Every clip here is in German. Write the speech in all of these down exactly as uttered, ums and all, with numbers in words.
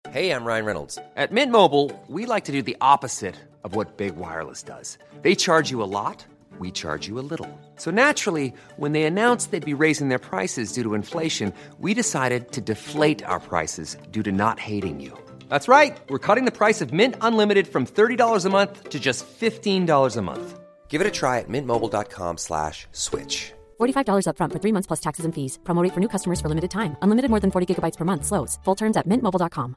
Hey, I'm Ryan Reynolds. At Mint Mobile, we like to do the opposite of what Big Wireless does. They charge you a lot, we charge you a little. So naturally, when they announced they'd be raising their prices due to inflation, we decided to deflate our prices due to not hating you. That's right. We're cutting the price of Mint Unlimited from thirty dollars a month to just fifteen dollars a month. Give it a try at mintmobile.com slash switch. forty-five dollars up front for three months plus taxes and fees. Promo rate for new customers for limited time. Unlimited more than forty gigabytes per month. Slows full terms at mint mobile dot com.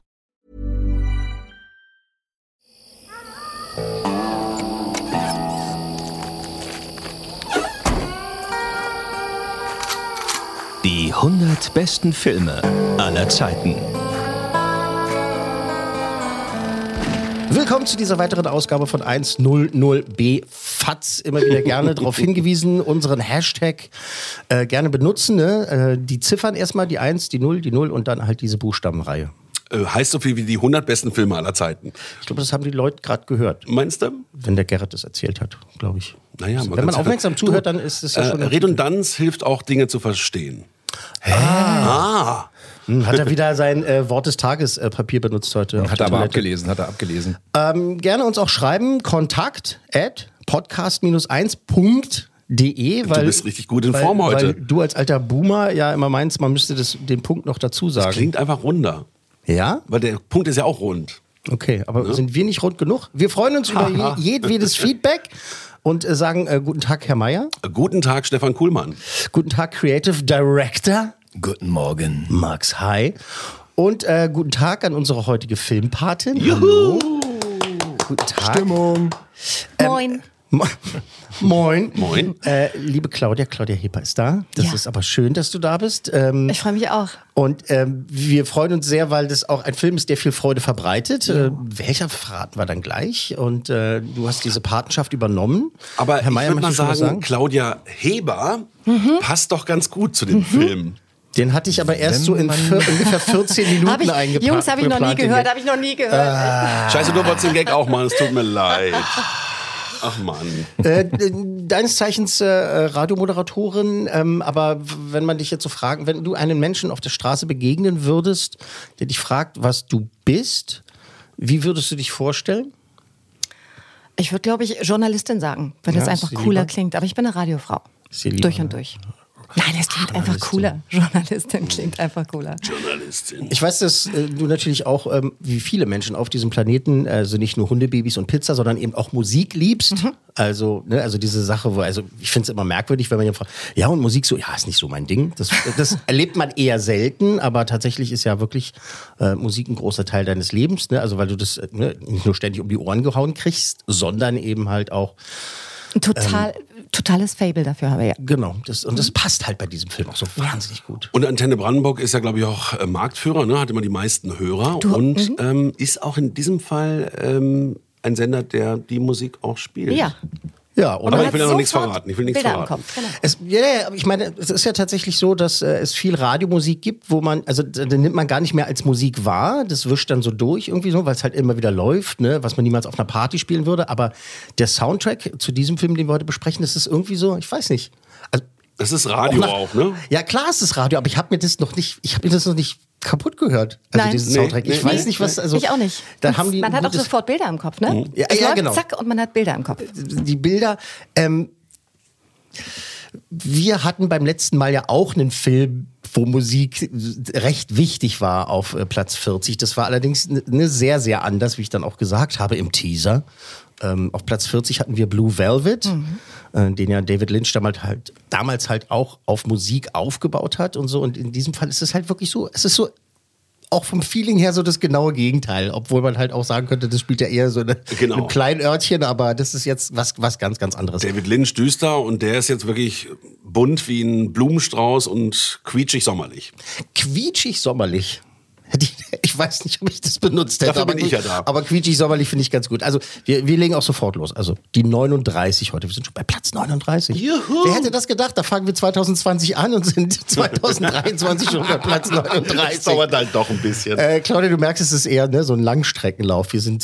Die hundert besten Filme aller Zeiten. Willkommen zu dieser weiteren Ausgabe von hundert B F A Z. Immer wieder gerne darauf hingewiesen, unseren Hashtag äh, gerne benutzen. Ne? Äh, die Ziffern erstmal, die eins, die null, die null und dann halt diese Buchstabenreihe. Äh, heißt so viel wie die hundert besten Filme aller Zeiten. Ich glaube, das haben die Leute gerade gehört. Meinst du? Wenn der Gerrit das erzählt hat, glaube ich. Naja, also, wenn man aufmerksam du, zuhört, dann ist es ja schon... Äh, Redundanz hilft auch, Dinge zu verstehen. Hä? Ah. Hm, hat er wieder sein äh, Wort des Tages äh, Papier benutzt heute? Hat er aber abgelesen, hat er abgelesen. Ähm, gerne uns auch schreiben, kontakt at podcast eins punkt de. Weil, du bist richtig gut in Form weil, heute. Weil du als alter Boomer ja immer meinst, man müsste das, den Punkt noch dazu sagen. Das klingt einfach runder. Ja? Weil der Punkt ist ja auch rund. Okay, aber ja? Sind wir nicht rund genug? Wir freuen uns über je, jedwedes Feedback. Und äh, sagen, äh, guten Tag, Herr Meier. Guten Tag, Stefan Kuhlmann. Guten Tag, Creative Director. Guten Morgen. Max, hi. Und äh, guten Tag an unsere heutige Filmpatin. Juhu. Hallo. Guten Tag. Stimmung. Ähm, Moin. Mo- Moin. Moin. Äh, liebe Claudia, Claudia Heper ist da. Das Ja. ist aber schön, dass du da bist. Ähm, Ich freue mich auch. Und ähm, wir freuen uns sehr, weil das auch ein Film ist, der viel Freude verbreitet. Äh, welcher verraten wir dann gleich? Und äh, du hast diese Patenschaft übernommen. Aber Herr Meier, ich würde mal möchtest du was sagen, Claudia Heber Mhm. passt doch ganz gut zu dem mhm. Film. Den hatte ich aber erst so in vier, ungefähr vierzehn Minuten Hab ich, eingepackt. Jungs, habe ich noch nie gehört, habe ich noch nie gehört. Ah. Scheiße, du wolltest den Gag auch machen, es tut mir leid. Ach Mann. Äh, deines Zeichens äh, Radiomoderatorin, ähm, aber wenn man dich jetzt so fragen, wenn du einem Menschen auf der Straße begegnen würdest, der dich fragt, was du bist, wie würdest du dich vorstellen? Ich würde, glaube ich, Journalistin sagen, wenn Ja, das einfach ist cooler lieber? klingt. Aber ich bin eine Radiofrau. Ist dir lieber, Durch und ne? durch. Nein, es klingt einfach cooler. Journalistin klingt einfach cooler. Journalistin. Ich weiß, dass äh, du natürlich auch, ähm, wie viele Menschen auf diesem Planeten, also nicht nur Hundebabys und Pizza, sondern eben auch Musik liebst. Mhm. Also, ne, also diese Sache, wo, also ich finde es immer merkwürdig, wenn man jemand fragt, ja, und Musik so, ja, ist nicht so mein Ding. Das, das erlebt man eher selten, aber tatsächlich ist ja wirklich äh, Musik ein großer Teil deines Lebens, ne? Also weil du das ne, nicht nur ständig um die Ohren gehauen kriegst, sondern eben halt auch Ein total, ähm, totales Fable dafür habe ich, ja. Genau, das, und das passt halt bei diesem Film auch so wahnsinnig gut. Und Antenne Brandenburg ist ja, glaube ich, auch äh, Marktführer, ne? Hat immer die meisten Hörer Du, und mhm. ähm, ist auch in diesem Fall ähm, ein Sender, der die Musik auch spielt. Ja. Ja, Und oder? man ich hat will ja noch nichts sofort verraten. Ich will nichts Bilder im verraten. Kopf, genau. Es, ja, ja, aber ich meine, es ist ja tatsächlich so, dass äh, es viel Radiomusik gibt, wo man, also da nimmt man gar nicht mehr als Musik wahr, das wischt dann so durch irgendwie so, weil es halt immer wieder läuft, ne, was man niemals auf einer Party spielen würde, aber der Soundtrack zu diesem Film, den wir heute besprechen, das ist irgendwie so, ich weiß nicht. Also, Das ist Radio nach- auch, ne? Ja, klar ist es Radio, aber ich habe mir das noch nicht, ich habe mir das noch nicht kaputt gehört, also Nein. diesen Nee, Soundtrack. Ich nee, weiß nee, nicht, was, also Ich auch nicht. Da Und haben die man hat auch gutes- sofort Bilder im Kopf, ne? Ja, Es ja, läuft, genau. Zack, und man hat Bilder im Kopf. die Bilder. Ähm, wir hatten beim letzten Mal ja auch einen Film, wo Musik recht wichtig war auf äh, Platz vierzig. Das war allerdings ne, ne sehr, sehr anders, wie ich dann auch gesagt habe im Teaser. Ähm, auf Platz vierzig hatten wir Blue Velvet, mhm. äh, den ja David Lynch damals halt, damals halt auch auf Musik aufgebaut hat und so. Und in diesem Fall ist es halt wirklich so, es ist so auch vom Feeling her so das genaue Gegenteil, obwohl man halt auch sagen könnte, das spielt ja eher so eine, Genau. in einem kleinen Örtchen, aber das ist jetzt was, was ganz, ganz anderes. David Lynch düster und der ist jetzt wirklich bunt wie ein Blumenstrauß und quietschig sommerlich. Quietschig sommerlich. Ich weiß nicht, ob ich das benutzt hätte. Dafür aber bin ich ja da. Aber quietschig sommerlich finde ich ganz gut. Also wir, wir legen auch sofort los. Also die neununddreißig heute. Wir sind schon bei Platz neununddreißig. Juhu. Wer hätte das gedacht? Da fangen wir zwanzig zwanzig an und sind zwanzig dreiundzwanzig schon bei Platz neununddreißig. Das dauert halt doch ein bisschen. Äh, Claudia, du merkst, es ist eher ne, so ein Langstreckenlauf. Wir sind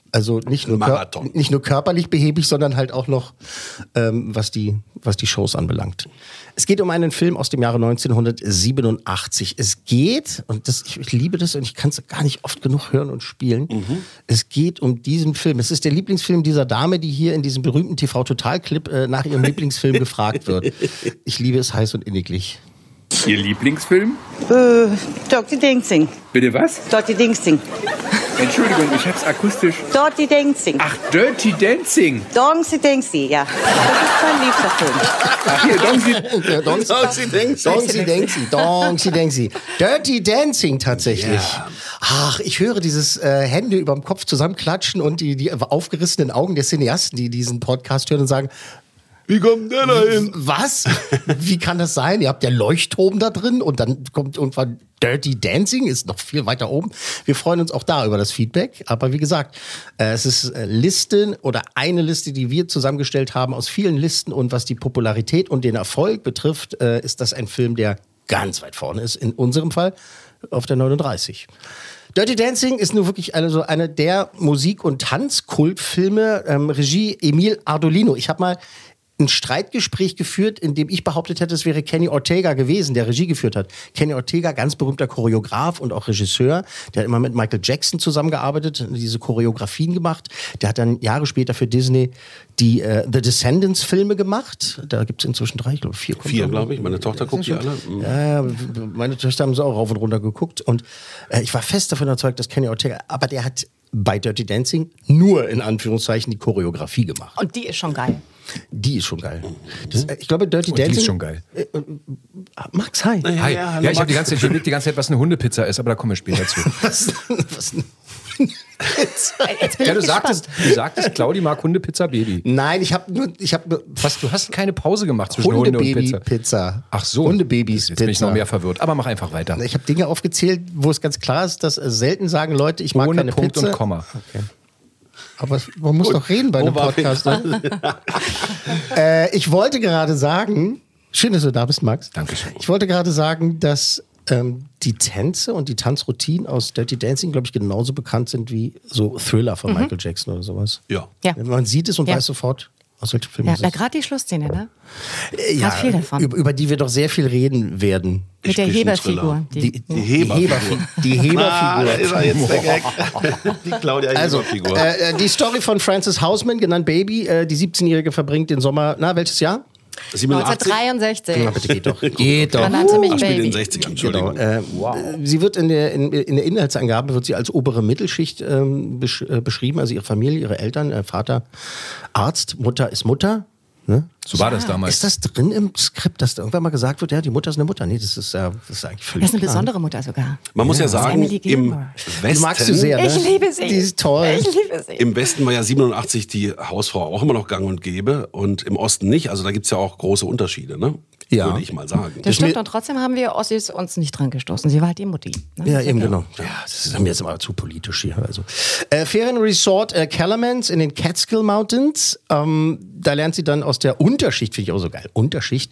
Also nicht nur, kör- nicht nur körperlich behäbig, sondern halt auch noch, ähm, was, die, was die Shows anbelangt. Es geht um einen Film aus dem Jahre neunzehnhundertsiebenundachtzig. Es geht, und das, ich, ich liebe das und ich kann es gar nicht oft genug hören und spielen, mhm. es geht um diesen Film. Es ist der Lieblingsfilm dieser Dame, die hier in diesem berühmten T V-Total-Clip äh, nach ihrem Lieblingsfilm gefragt wird. Ich liebe es heiß und inniglich. Ihr Lieblingsfilm? Äh, Dirty Dancing. Bitte was? Dirty Dancing. Entschuldigung, ich hab's akustisch. Dirty Dancing. Ach, Dirty Dancing. Dirty Dancing, ja. Das ist mein liebster Film. Ach hier, Dongsy. Dongsy Dancing. Dongsy Dancing. Dongsy Dancing. Dirty Dancing tatsächlich. Yeah. Ach, ich höre dieses äh, Hände überm Kopf zusammenklatschen und die, die aufgerissenen Augen der Cineasten, die diesen Podcast hören und sagen, wie kommt der da hin? Was? Wie kann das sein? Ihr habt ja Leuchtturm da drin und dann kommt irgendwann Dirty Dancing, ist noch viel weiter oben. Wir freuen uns auch da über das Feedback. Aber wie gesagt, äh, es ist äh, Listen oder eine Liste, die wir zusammengestellt haben aus vielen Listen. Und was die Popularität und den Erfolg betrifft, äh, ist das ein Film, der ganz weit vorne ist. In unserem Fall auf der neununddreißig. Dirty Dancing ist nur wirklich eine, so eine der Musik- und Tanzkultfilme. Ähm, Regie Emil Ardolino. Ich habe mal ein Streitgespräch geführt, in dem ich behauptet hätte, es wäre Kenny Ortega gewesen, der Regie geführt hat. Kenny Ortega, ganz berühmter Choreograf und auch Regisseur, der hat immer mit Michael Jackson zusammengearbeitet, diese Choreografien gemacht. Der hat dann Jahre später für Disney die äh, The Descendants Filme gemacht. Da gibt es inzwischen drei, ich glaube vier. Vier, glaube ich. Meine Tochter guckt die alle. Mhm. Ja, meine Töchter haben sie auch rauf und runter geguckt. Und äh, ich war fest davon überzeugt, dass Kenny Ortega, aber der hat bei Dirty Dancing nur in Anführungszeichen die Choreografie gemacht. Und die ist schon geil. Die ist schon geil. Das, äh, ich glaube, Dirty Und Dancing. die ist schon geil. Äh, äh, Max, hi. Hi. Ja, ja, ja ich habe die ganze Zeit überlegt, die ganze Zeit, was eine Hundepizza ist, aber da kommen wir später zu. was, was eine Hundepizza? Ja, du sagtest, du sagtest, Claudi mag Hundepizza Baby. Nein, ich habe nur, ich habe was, du hast keine Pause gemacht zwischen Hunde und Pizza. Pizza. Ach so. Hundebabys Jetzt Pizza. bin ich noch mehr verwirrt, aber mach einfach weiter. Ich habe Dinge aufgezählt, wo es ganz klar ist, dass äh, selten sagen Leute, ich mag Ohne keine Punkt Pizza. und Komma. Okay. Aber man muss doch reden bei einem Podcast. Ne? äh, ich wollte gerade sagen, schön, dass du da bist, Max. Dankeschön. Ich wollte gerade sagen, dass ähm, die Tänze und die Tanzroutinen aus Dirty Dancing, glaube ich, genauso bekannt sind wie so Thriller von mhm. Michael Jackson oder sowas. Ja. ja. Man sieht es und ja. weiß sofort, aus welchem Film ja, es ist. Ja, ist. gerade die Schlussszene, ne? Äh, ja, viel davon. Über, über die wir doch sehr viel reden werden. Mit der Heberfigur. Die, die, die Heberfigur. Die Heberfigur. Ah, da ist er jetzt der Gag. Die Claudia also, Heberfigur. Äh, die Story von Frances Houseman, genannt Baby. Äh, die siebzehnjährige verbringt den Sommer, na, welches Jahr? siebenundachtzig? neunzehnhundertdreiundsechzig. Na, bitte, geht doch. Geht doch. Man nannte mich Ich bin in Baby. den sechzigern, Entschuldigung. Genau. Äh, wow. Sie wird in der, in, in der Inhaltsangabe wird sie als obere Mittelschicht ähm, besch, äh, beschrieben. Also ihre Familie, ihre Eltern, äh, Vater Arzt, Mutter ist Mutter. Ne? So war das damals. Ist das drin im Skript, dass da irgendwann mal gesagt wird, ja, die Mutter ist eine Mutter? Nee, das ist, äh, das ist eigentlich völlig Das ist eine klar. besondere Mutter sogar. Man muss ja, Das ist sagen, Emily im Gilmore. Westen, Die magst du sehr, ne? Ich liebe sie. Die ist toll. Ich liebe sie. Im Westen war ja siebenundachtzig die Hausfrau auch immer noch gang und gäbe und im Osten nicht. Also da gibt es ja auch große Unterschiede, ne? Ja. Würde ich mal sagen. Das stimmt, und trotzdem haben wir Ossis uns nicht dran gestoßen. Sie war halt die Mutti. Ne? Ja, eben genau. Ja, das ist mir jetzt immer zu politisch hier. Also. Äh, Ferienresort äh, Calamans in den Catskill Mountains. Ähm, da lernt sie dann aus der Unterschicht, finde ich auch so geil, Unterschicht,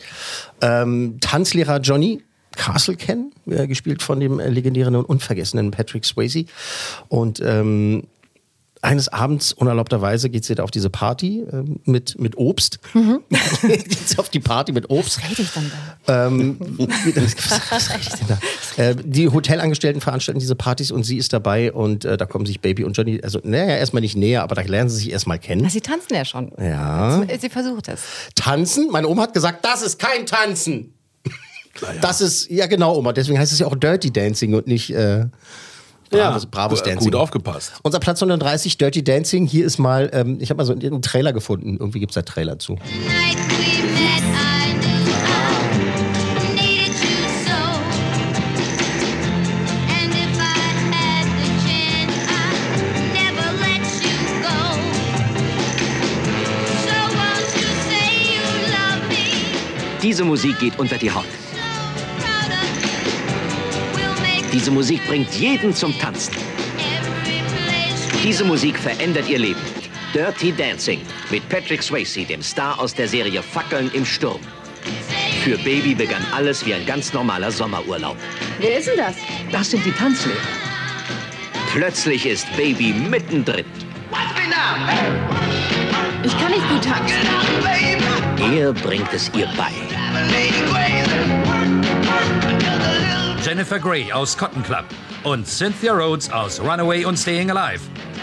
ähm, Tanzlehrer Johnny Castle kennen, äh, gespielt von dem äh, legendären und unvergessenen Patrick Swayze. Und ähm, eines Abends, unerlaubterweise, geht sie da auf diese Party äh, mit, mit Obst. Mhm. Geht sie auf die Party mit Obst. Was rede ich dann da? Ähm, was, was rede ich denn da? Äh, die Hotelangestellten veranstalten diese Partys und sie ist dabei und äh, da kommen sich Baby und Johnny, also naja, erstmal nicht näher, aber da lernen sie sich erstmal kennen. Na, sie tanzen ja schon. Ja. Sie versucht es. Tanzen? Meine Oma hat gesagt, das ist kein Tanzen. Naja. Das ist, ja genau, Oma, deswegen heißt es ja auch Dirty Dancing und nicht äh, Bravos, ja, Bravos Dancing. Gut aufgepasst. Unser Platz neununddreißig, Dirty Dancing. Hier ist mal, ähm, ich habe mal so einen Trailer gefunden. Irgendwie gibt es da Trailer zu. Diese Musik geht unter die Haut. Diese Musik bringt jeden zum Tanzen. Diese Musik verändert ihr Leben. Dirty Dancing mit Patrick Swayze, dem Star aus der Serie Fackeln im Sturm. Für Baby begann alles wie ein ganz normaler Sommerurlaub. Wer ist denn das? Das sind die Tanzlehrer. Plötzlich ist Baby mittendrin. Ich kann nicht gut tanzen. Er bringt es ihr bei. Jennifer Grey aus Cotton Club und Cynthia Rhodes aus Runaway und Staying Alive.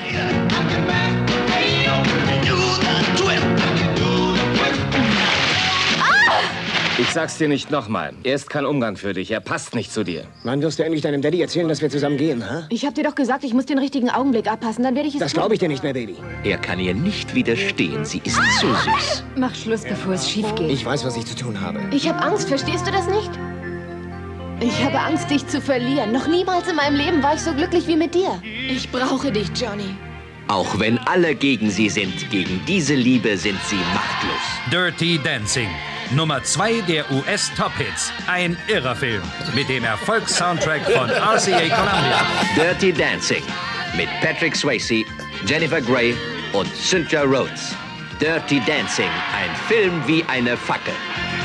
Ich sag's dir nicht nochmal. Er ist kein Umgang für dich. Er passt nicht zu dir. Wann wirst du endlich deinem Daddy erzählen, dass wir zusammen gehen, ha? Ich hab dir doch gesagt, ich muss den richtigen Augenblick abpassen, dann werde ich es Das tun. glaube ich dir nicht mehr, Baby. Er kann ihr nicht widerstehen. Sie ist zu süß. Mach Schluss, bevor es schief geht. Ich weiß, was ich zu tun habe. Ich habe Angst, verstehst du das nicht? Ich habe Angst, dich zu verlieren. Noch niemals in meinem Leben war ich so glücklich wie mit dir. Ich brauche dich, Johnny. Auch wenn alle gegen sie sind, gegen diese Liebe sind sie machtlos. Dirty Dancing. Nummer zwei der U S-Top-Hits. Ein irrer Film mit dem Erfolgssoundtrack von R C A Columbia. Dirty Dancing mit Patrick Swayze, Jennifer Grey und Cynthia Rhodes. Dirty Dancing, ein Film wie eine Fackel.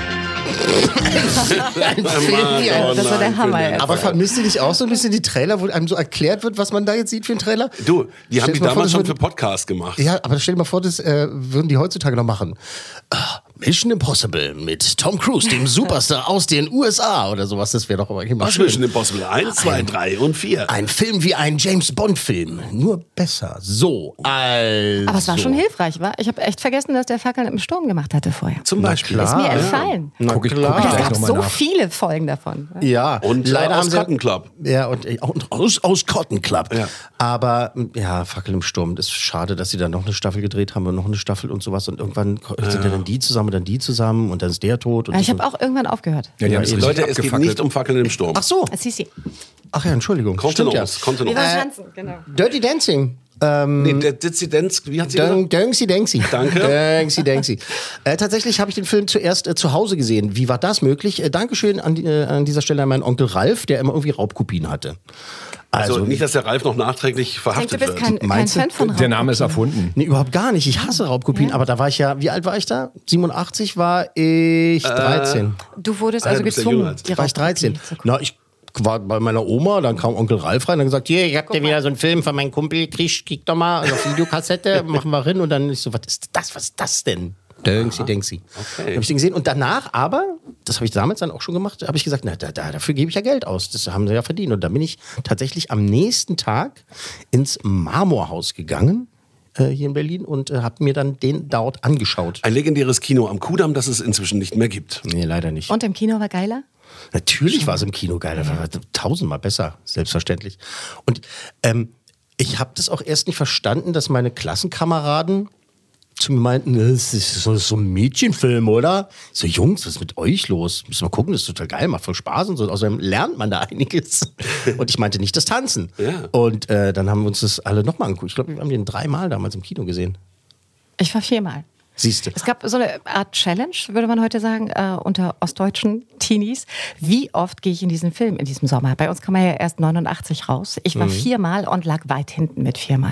Ein Film, ja, das war der Hammer. Ey. Aber vermisst ihr nicht auch so ein bisschen die Trailer, wo einem so erklärt wird, was man da jetzt sieht für einen Trailer? Du, die haben Stell die dir mal vor, damals das schon würde- für Podcasts gemacht. Ja, aber stell dir mal vor, das äh, würden die heutzutage noch machen. Ah, Mission Impossible mit Tom Cruise, dem Superstar aus den U S A oder sowas. Das wäre doch aber immer Was schön. Mission Impossible eins, zwei, drei und vier. Ein Film wie ein James Bond Film, nur besser. So, also. Aber es war schon hilfreich, wa? Ich habe echt vergessen, dass der Fackeln im Sturm gemacht hatte vorher. Zum Beispiel. Ist mir ja. entfallen. Na Guck ich- klar. guck ich Es gleich gab noch mal so nach. viele Folgen davon. Ja, Und leider äh, aus haben sie Cotton Club. Ja, und, äh, und aus, aus Cotton Club. Ja. Aber ja, Fackel im Sturm. Das ist schade, dass sie dann noch eine Staffel gedreht haben und noch eine Staffel und sowas. Und irgendwann sind ja dann die zusammen und dann die zusammen und dann ist der tot. Und Ja, ich so. habe auch irgendwann aufgehört. Ja, die haben es richtig Leute, es geht abgefackelt. nicht um Fackeln im Sturm. Ach so. Sisi. Ach ja, Entschuldigung. Stimmt ja. Kontenance, Kontenance. Wir waren Äh, tanzen, genau. Dirty Dancing. Ähm, Nee, der Dissidenz, wie hat sie Dön- gesagt? Dönksi Denksi. Danke. Dönksi Denksi. Äh, tatsächlich habe ich den Film zuerst äh, zu Hause gesehen. Wie war das möglich? Äh, Dankeschön an, die, äh, an dieser Stelle an meinen Onkel Ralf, der immer irgendwie Raubkopien hatte. Also, Also, nicht, dass der Ralf noch nachträglich Ich denke, verhaftet du bist wird. kein, kein Meinst du? Fan von Der Name ist erfunden. nee, überhaupt gar nicht. Ich hasse Raubkopien. Ja. Aber da war ich ja, wie alt war ich da? siebenundachtzig war ich dreizehn. Du wurdest Ah, also du bist ja gezwungen, jünger als die war ich dreizehn. Raubkopie zu gucken. Na, ich war bei meiner Oma, dann kam Onkel Ralf rein und hat gesagt, hier, ich hab dir wieder so einen Film von meinem Kumpel, krieg, krieg doch mal also auf Videokassette, machen wir hin. Und dann ich so, was ist das, was ist das denn? Dönksi, Denksi. Okay. Dann habe ich den gesehen. Und danach aber, das habe ich damals dann auch schon gemacht, habe ich gesagt, na, da, da, dafür gebe ich ja Geld aus. Das haben sie ja verdient. Und dann bin ich tatsächlich am nächsten Tag ins Marmorhaus gegangen, äh, hier in Berlin, und äh, habe mir dann den dort angeschaut. Ein legendäres Kino am Kudamm, das es inzwischen nicht mehr gibt. Nee, leider nicht. Und im Kino war geiler? Natürlich war es im Kino geil, das war tausendmal besser, selbstverständlich. Und ähm, ich habe das auch erst nicht verstanden, dass meine Klassenkameraden zu mir meinten, das ist so, so ein Mädchenfilm, oder? Ich so, Jungs, was ist mit euch los? Müssen wir gucken, das ist total geil, macht voll Spaß und so. Außerdem lernt man da einiges. Und ich meinte nicht das Tanzen. Ja. Und äh, dann haben wir uns das alle nochmal angeguckt. Ich glaube, wir haben den dreimal damals im Kino gesehen. Ich war viermal. Siehst du. Es gab so eine Art Challenge, würde man heute sagen, äh, unter ostdeutschen Teenies. Wie oft gehe ich in diesen Film in diesem Sommer? Bei uns kam er ja erst neunundachtzig raus. Ich war Mhm. viermal und lag weit hinten mit viermal.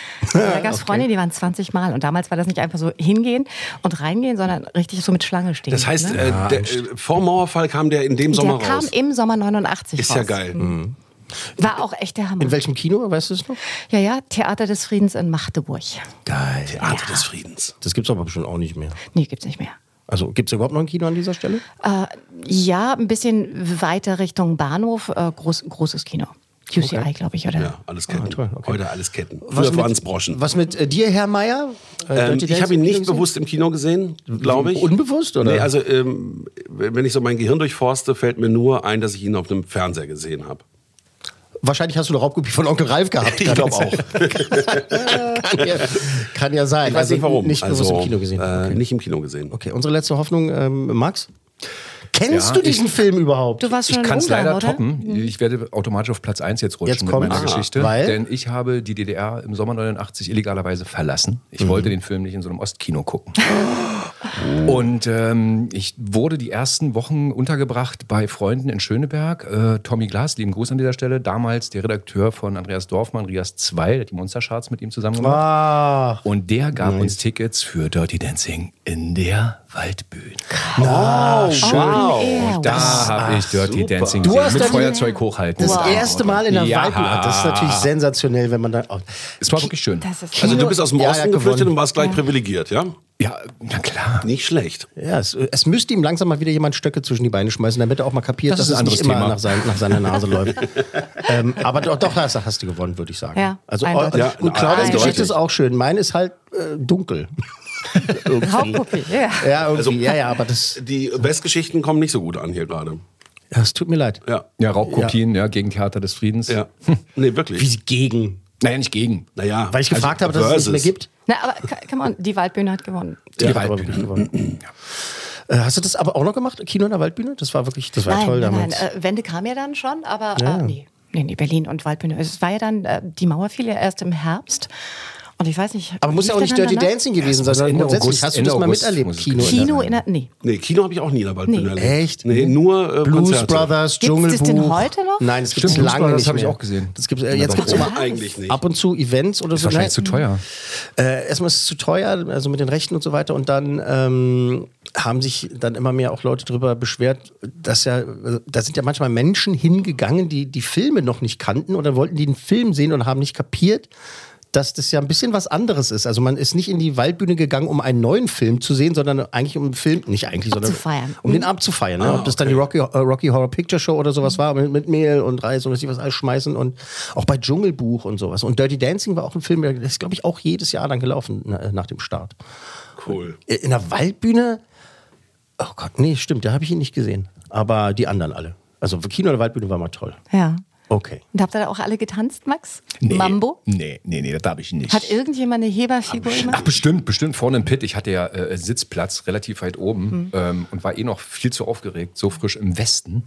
Da gab es Okay. Freunde, die waren zwanzig Mal. Und damals war das nicht einfach so hingehen und reingehen, sondern richtig so mit Schlange stehen. Das heißt, ne? äh, der, äh, vor Mauerfall kam der in dem Sommer Der kam raus. im Sommer neunundachtzig Ist raus. ja geil. Mhm. War auch echt der Hammer. In welchem Kino, weißt du es noch? Ja, ja, Theater des Friedens in Magdeburg. Geil. Theater des Friedens. Das gibt's aber bestimmt auch nicht mehr. Nee, gibt's nicht mehr. Also gibt's überhaupt noch ein Kino an dieser Stelle? Äh, ja, ein bisschen weiter Richtung Bahnhof, äh, groß, großes Kino. Q C I, Okay. glaube ich, oder? Ja, alles Ketten. Ah, toll, okay. Heute alles Ketten. Was Früher mit- waren es Broschen. Was mit äh, dir, Herr Meier? Äh, Ähm, Dirty ich habe Dancing ihn im nicht Kino gesehen? bewusst im Kino gesehen, glaube ich. Unbewusst, oder? Nee, also ähm, wenn ich so mein Gehirn durchforste, fällt mir nur ein, dass ich ihn auf einem Fernseher gesehen habe. Wahrscheinlich hast du eine Raubkopie von Onkel Ralf gehabt. Ich glaube auch. kann, ja, kann ja sein. Ich weiß Also nicht warum. Nicht bewusst also, im Kino gesehen. Äh, Okay. Nicht im Kino gesehen. okay, unsere letzte Hoffnung, ähm, Max? Kennst Ja, du diesen ich- Film überhaupt? Du warst schon Ich in kann es Ungarn, leider oder? toppen. Ich werde automatisch auf Platz eins jetzt rutschen Jetzt mit kommt- meiner Ah, Geschichte. weil? Denn ich habe die D D R im Sommer neunundachtzig illegalerweise verlassen. Ich Mhm. wollte den Film nicht in so einem Ostkino gucken. Und ähm, ich wurde die ersten Wochen untergebracht bei Freunden in Schöneberg. Äh, Tommy Glas, lieben Gruß an dieser Stelle, damals der Redakteur von Andreas Dorfmann, Rias zwei, der hat die Monstercharts mit ihm zusammen gemacht. Ah, Und der gab nice. uns Tickets für Dirty Dancing in der Waldbühne. Oh, schön. Wow. Und da habe ich Dirty super. Dancing Du gesehen, hast mit dann Feuerzeug hochhalten. Das Wow. erste Mal in der Ja. Waldbühne. Das ist natürlich sensationell, wenn man da. Oh. Es war wirklich schön. Das ist Also du bist aus dem Ja, Osten ja, geflüchtet gewonnen. und warst gleich privilegiert, ja? Ja, na klar. Nicht schlecht. Ja, es, es müsste ihm langsam mal wieder jemand Stöcke zwischen die Beine schmeißen, damit er auch mal kapiert, Das dass ist ein es nicht anderes immer Thema. nach, sein, nach seiner Nase läuft. ähm, aber doch, doch hast, hast du gewonnen, würde ich sagen. Ja, also, eindeutig. ja, und Claudias eindeutig. Geschichte ist auch schön. Meine ist halt äh, dunkel. Hauptpuppe, ja. Ja, irgendwie, Also- ja, ja, aber das, Die Westgeschichten kommen nicht so gut an hier gerade. ja, es tut mir leid. Ja. Ja, Raubkopien, ja. gegen Theater des Friedens. Ja. Nee, wirklich. Wie sie gegen. Naja, nicht gegen. Naja. Weil ich gefragt habe, dass es nicht mehr gibt. Na, aber c- come on, die Waldbühne hat gewonnen. Die Ja, hat aber wirklich gewonnen. Äh, Hast du das aber auch noch gemacht? Kino in der Waldbühne? Das war wirklich, das war Nein, toll nein, damals. nein. Äh, Wende kam ja dann schon, aber Ja. äh, nee. Nee, nee, Berlin und Waldbühne. Es war ja dann, äh, die Mauer fiel ja erst im Herbst. Und ich weiß nicht. Aber muss ja auch lief nicht der Dirty dann danach? Dancing gewesen sein, muss sondern Ende grundsätzlich. August- Hast du Ende das mal August miterlebt? muss es Kino. Kino in der. Nee. Nee, Kino habe ich auch nie in der Waldbühne Nee. erlebt. Echt? Nee, nur äh, Blues Konzerte. Brothers, Gibt's Dschungelbuch. das denn heute noch? Nein, es gibt es Stimmt, Blues lange Brothers nicht habe ich mehr. auch gesehen. Das gibt's, äh, jetzt gibt es immer Eigentlich nicht. ab und zu Events oder Ist so. wahrscheinlich zu Nein, teuer. Äh, erstmal ist es zu teuer, also mit den Rechten und so weiter. Und dann ähm, haben sich dann immer mehr auch Leute darüber beschwert, dass ja, äh, da sind ja manchmal Menschen hingegangen, die die Filme noch nicht kannten oder wollten die einen Film sehen und haben nicht kapiert, dass das ja ein bisschen was anderes ist. Also man ist nicht in die Waldbühne gegangen, um einen neuen Film zu sehen, sondern eigentlich um einen Film, nicht eigentlich, sondern Abzufeiern. um den Abend zu feiern. Ne? Ob das dann die Rocky, äh, Rocky Horror Picture Show oder sowas war, mit, mit Mehl und Reis und was ich was alles schmeißen und auch bei Dschungelbuch und sowas. Und Dirty Dancing war auch ein Film, der ist, glaube ich, auch jedes Jahr dann gelaufen na, nach dem Start. Cool. In der Waldbühne, oh Gott, nee, stimmt, da habe ich ihn nicht gesehen. Aber die anderen alle. Also Kino in der Waldbühne war mal toll. Ja. Okay. Und habt ihr da auch alle getanzt, Max? Nee. Mambo? Nee, nee, nee, das habe ich nicht. Hat irgendjemand eine Heberfigur Ach, gemacht? bestimmt, bestimmt. Vorne im Pit. Ich hatte ja äh, Sitzplatz relativ weit oben ähm, und war eh noch viel zu aufgeregt, so frisch im Westen.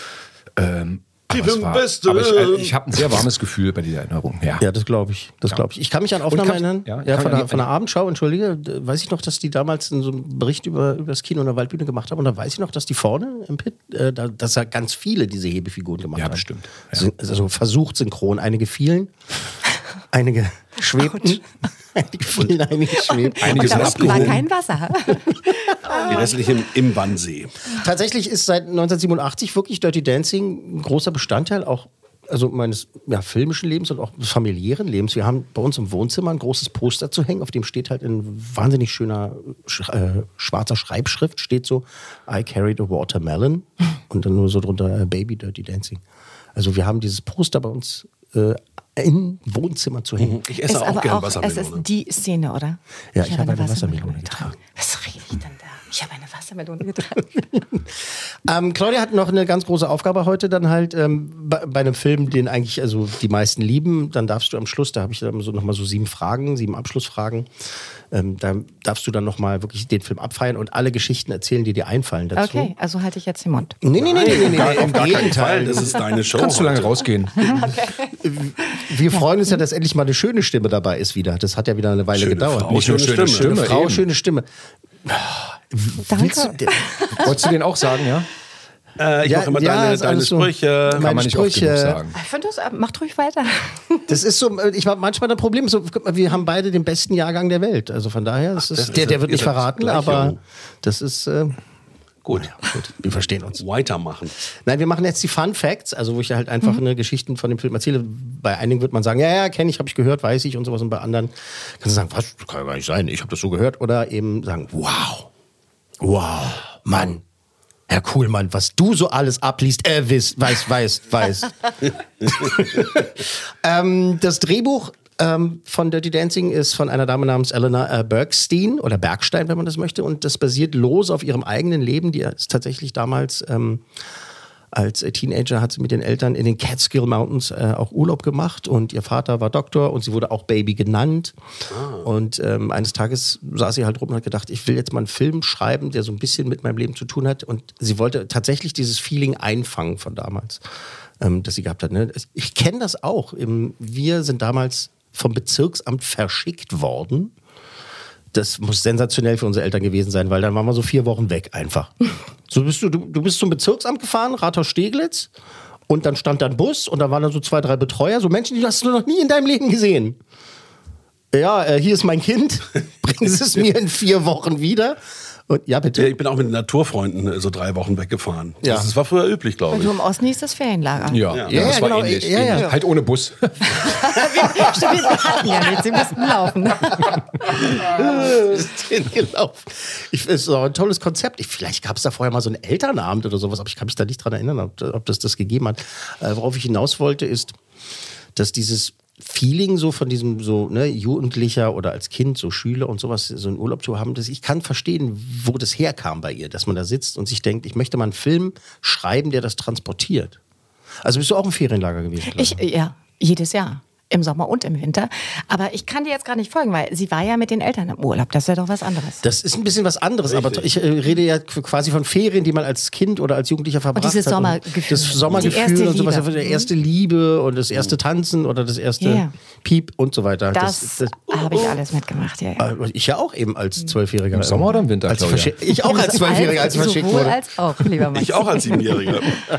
Ähm, aber Tief es im war- Westen. aber ich, äh, ich habe ein sehr warmes Gefühl bei dieser Erinnerung. Ja. Ja, das glaube ich. Das Ja. glaube ich. Ich kann mich an Aufnahmen kannst- erinnern. ja, Ja, ich kann von, mich der, an- von der Abendschau, entschuldige. Da weiß ich noch, dass die damals so einen Bericht über, über das Kino in der Waldbühne gemacht haben. Und da weiß ich noch, dass die vorne im Pit, äh, da, dass da ganz viele diese Hebefiguren gemacht Ja, haben. bestimmt. Ja. Also, also versucht synchron. Einige fielen, einige schwebten. Einige fielen, einige schwebten. Einige sind Da war abgehoben. kein Wasser. Die restlichen im Wannsee. Tatsächlich ist seit neunzehnhundertsiebenundachtzig wirklich Dirty Dancing ein großer Bestandteil auch also meines ja, filmischen Lebens und auch des familiären Lebens. Wir haben bei uns im Wohnzimmer ein großes Poster zu hängen, auf dem steht halt in wahnsinnig schöner sch äh, schwarzer Schreibschrift, steht so I carried a watermelon und dann nur so drunter äh, Baby Dirty Dancing. Also wir haben dieses Poster bei uns äh, im Wohnzimmer zu hängen. Ich Ist esse auch aber gern auch, es Wassermelone. ist die Szene, oder? Ja, ich habe eine Wassermelone getragen. Was rede ich denn da? Ich habe eine Wassermelone getragen. Ähm, Claudia hat noch eine ganz große Aufgabe heute dann halt ähm, bei, bei einem Film, den eigentlich also die meisten lieben. Dann darfst du am Schluss, da habe ich dann so nochmal so sieben Fragen, sieben Abschlussfragen. Ähm, da darfst du dann nochmal wirklich den Film abfeiern und alle Geschichten erzählen, die dir einfallen dazu. Okay, also halte ich jetzt den Mund. Nee, nee, nee, nee, nee, nee, Gar- im auf gar keinen Gegenteil. Fall, das ist deine Show. Kannst du lange heute. rausgehen. Wir freuen uns ja, dass endlich mal eine schöne Stimme dabei ist wieder. Das hat ja wieder eine Weile Schöne gedauert. Frau, Nicht nur schöne schöne Stimme. Stimme. Eine Frau, eben. schöne Stimme. Willst du, Danke. Wolltest du den auch sagen, ja? Äh, ich Ja, mache immer ja, deine, ist deine alles so. Sprüche. Kann Meine man nicht oft Sprüche. genug sagen. Ich finde das, macht ruhig weiter. Das ist so, ich habe manchmal ein Problem. So, guck mal, wir haben beide den besten Jahrgang der Welt. Also von daher, das ist, das ist der, der ja- wird ihr nicht seid verraten, gleich aber jung. das ist äh, Gut. gut. Wir verstehen uns. Weitermachen. Nein, wir machen jetzt die Fun Facts, also wo ich halt einfach eine Geschichten von dem Film erzähle. Bei einigen wird man sagen, ja, ja, kenne ich, habe ich gehört, weiß ich und sowas. Und bei anderen kannst du sagen, was, das kann ja gar nicht sein, ich habe das so gehört. Oder eben sagen, wow, wow, Mann, Herr Kuhlmann, was du so alles abliest, äh, wisst, weißt, weißt, weißt. ähm, das Drehbuch ähm, von Dirty Dancing ist von einer Dame namens Eleanor äh, Bergstein oder Bergstein, wenn man das möchte. Und das basiert lose auf ihrem eigenen Leben. Die ist tatsächlich damals ähm, als Teenager hat sie mit den Eltern in den Catskill Mountains äh, auch Urlaub gemacht. Und ihr Vater war Doktor und sie wurde auch Baby genannt. Ah. Und ähm, eines Tages saß sie halt rum und hat gedacht, ich will jetzt mal einen Film schreiben, der so ein bisschen mit meinem Leben zu tun hat. Und sie wollte tatsächlich dieses Feeling einfangen von damals, ähm, das sie gehabt hat. Ne? Ich kenne das auch. Wir sind damals vom Bezirksamt verschickt worden das muss sensationell für unsere Eltern gewesen sein, weil dann waren wir so vier Wochen weg einfach. So bist du, du, du bist zum Bezirksamt gefahren, Rathaus-Steglitz, und dann stand da ein Bus und da waren da so zwei, drei Betreuer, so Menschen, die hast du noch nie in deinem Leben gesehen. Ja, äh, hier ist mein Kind, bringen Sie es mir in vier Wochen wieder. Und, ja, bitte. Ja, ich bin auch mit Naturfreunden äh, so drei Wochen weggefahren. Ja. Das, das war früher üblich, glaube Und ich. du im Osten hieß das Ferienlager. Ja, Ja. ja, Ja, das ja, war genau, ähnlich. ja, ja. ähnlich. Halt ohne Bus. Stimmt, wir hatten ja nichts, sie mussten laufen. Ist hingelaufen. Ich, das ist auch ein tolles Konzept. Ich, vielleicht gab es da vorher mal so einen Elternabend oder sowas, aber ich kann mich da nicht dran erinnern, ob, ob das das gegeben hat. Äh, worauf ich hinaus wollte, ist, dass dieses Feeling so von diesem so ne, Jugendlicher oder als Kind, so Schüler und sowas, so einen Urlaub zu haben, dass ich kann verstehen, wo das herkam bei ihr, dass man da sitzt und sich denkt, ich möchte mal einen Film schreiben, der das transportiert. Also bist du auch im Ferienlager gewesen? Ich, ja, jedes Jahr. Im Sommer und im Winter. Aber ich kann dir jetzt gar nicht folgen, weil sie war ja mit den Eltern im Urlaub. Das wäre doch was anderes. Das ist ein bisschen was anderes, Richtig. aber ich äh, rede ja quasi von Ferien, die man als Kind oder als Jugendlicher verbracht dieses hat. Sommergefühl. Das Die Sommergefühl erste und sowas, Liebe. der erste Liebe und das erste Tanzen oder das erste Ja. Piep und so weiter. Das, habe ich alles mitgemacht, ja. ja. Äh, Ich ja auch eben als Zwölfjähriger. Im Sommer oder im Winter, Als Claudia? verschi- ich auch als Zwölfjähriger, als ich verschickt Sowohl wurde. als auch, lieber Max. Ich auch als Siebenjähriger.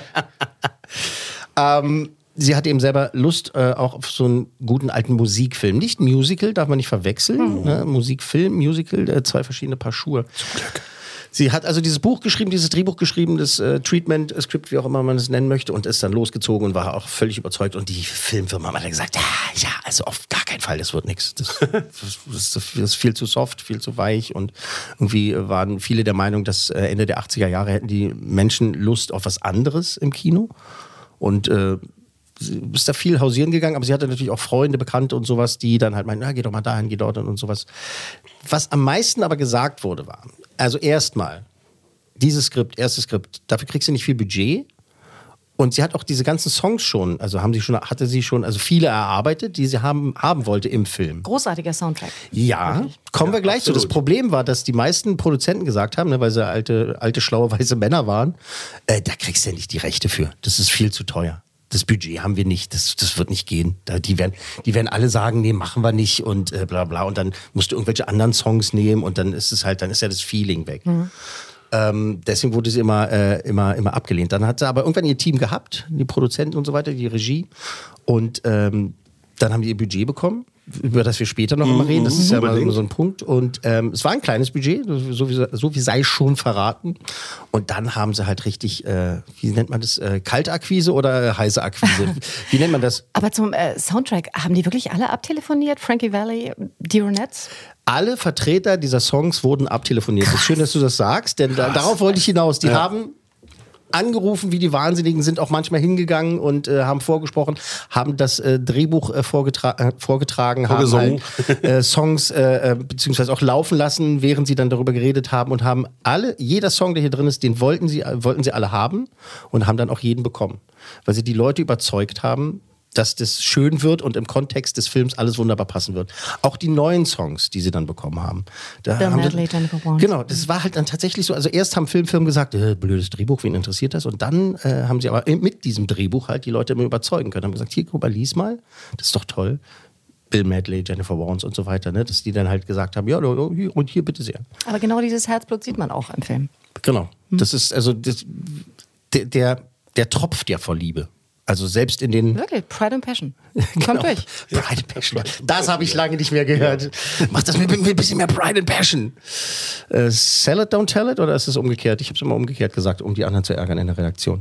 Ähm, sie hatte eben selber Lust äh, auch auf so einen guten alten Musikfilm. Nicht Musical, darf man nicht verwechseln. Ne? Musikfilm, Musical, äh, zwei verschiedene Paar Schuhe. Zum Glück. Sie hat also dieses Buch geschrieben, dieses Drehbuch geschrieben, das äh, Treatment-Skript, wie auch immer man es nennen möchte, und ist dann losgezogen und war auch völlig überzeugt. Und die Filmfirma hat dann gesagt, ja, ja, also auf gar keinen Fall, das wird nichts. Das, das, das, das ist viel zu soft, viel zu weich. Und irgendwie waren viele der Meinung, dass äh, Ende der achtziger Jahre hätten die Menschen Lust auf was anderes im Kino. Und äh, sie ist da viel hausieren gegangen, aber sie hatte natürlich auch Freunde, Bekannte und sowas, die dann halt meinten, na, geh doch mal dahin, geh dort und sowas. Was am meisten aber gesagt wurde, war, also erstmal, dieses Skript, erstes Skript, dafür kriegst du nicht viel Budget. Und sie hat auch diese ganzen Songs schon, also haben sie schon, hatte sie schon, also viele erarbeitet, die sie haben, haben wollte im Film. Großartiger Soundtrack. Ja, Wirklich. kommen wir Ja, gleich absolut. zu. Das Problem war, dass die meisten Produzenten gesagt haben, ne, weil sie alte, alte, schlaue, weiße Männer waren, äh, da kriegst du ja nicht die Rechte für. Das ist viel zu teuer. Das Budget haben wir nicht, das, das wird nicht gehen. Da, die, werden, die werden alle sagen, nee, machen wir nicht und äh, bla bla. Und dann musst du irgendwelche anderen Songs nehmen und dann ist es halt, dann ist ja das Feeling weg. Mhm. Ähm, deswegen wurde sie immer, äh, immer, immer abgelehnt. Dann hat sie aber irgendwann ihr Team gehabt, die Produzenten und so weiter, die Regie. Und ähm, dann haben die ihr Budget bekommen, über das wir später noch immer reden. Das ist ja immer so ein Punkt. Und ähm, es war ein kleines Budget, so wie, so wie sei schon verraten. Und dann haben sie halt richtig, äh, wie nennt man das, äh, Kaltakquise oder äh, heiße Akquise? Wie nennt man das? Aber zum äh, Soundtrack, haben die wirklich alle abtelefoniert? Frankie Valli, die Ronettes? Alle Vertreter dieser Songs wurden abtelefoniert. Es ist schön, dass du das sagst, denn da, darauf wollte ich hinaus. Die ja. haben angerufen wie die Wahnsinnigen, sind auch manchmal hingegangen und äh, haben vorgesprochen, haben das äh, Drehbuch äh, vorgetra- äh, vorgetragen, haben halt, äh, Songs äh, äh, beziehungsweise auch laufen lassen, während sie dann darüber geredet haben und haben alle, jeder Song, der hier drin ist, den wollten sie, äh, wollten sie alle haben und haben dann auch jeden bekommen, weil sie die Leute überzeugt haben, dass das schön wird und im Kontext des Films alles wunderbar passen wird. Auch die neuen Songs, die sie dann bekommen haben. Da Bill haben Medley, sie, Jennifer Warnes. Genau, das war halt dann tatsächlich so. Also erst haben Filmfirmen gesagt, äh, blödes Drehbuch, wen interessiert das? Und dann äh, haben sie aber mit diesem Drehbuch halt die Leute immer überzeugen können. Haben gesagt, hier, guck mal, lies mal, das ist doch toll. Bill Medley, Jennifer Warnes und so weiter, ne? Dass die dann halt gesagt haben, ja, hier, und hier bitte sehr. Aber genau dieses Herzblut sieht man auch im Film. Genau, hm. das ist also das, der, der, der tropft ja vor Liebe. Also selbst in den... Wirklich, Pride and Passion. Genau. Kommt durch. Pride and Passion. Das habe ich lange nicht mehr gehört. Mach das mit, mit ein bisschen mehr Pride and Passion. Äh, sell it, don't tell it? Oder ist es umgekehrt? Ich habe es immer umgekehrt gesagt, um die anderen zu ärgern in der Redaktion.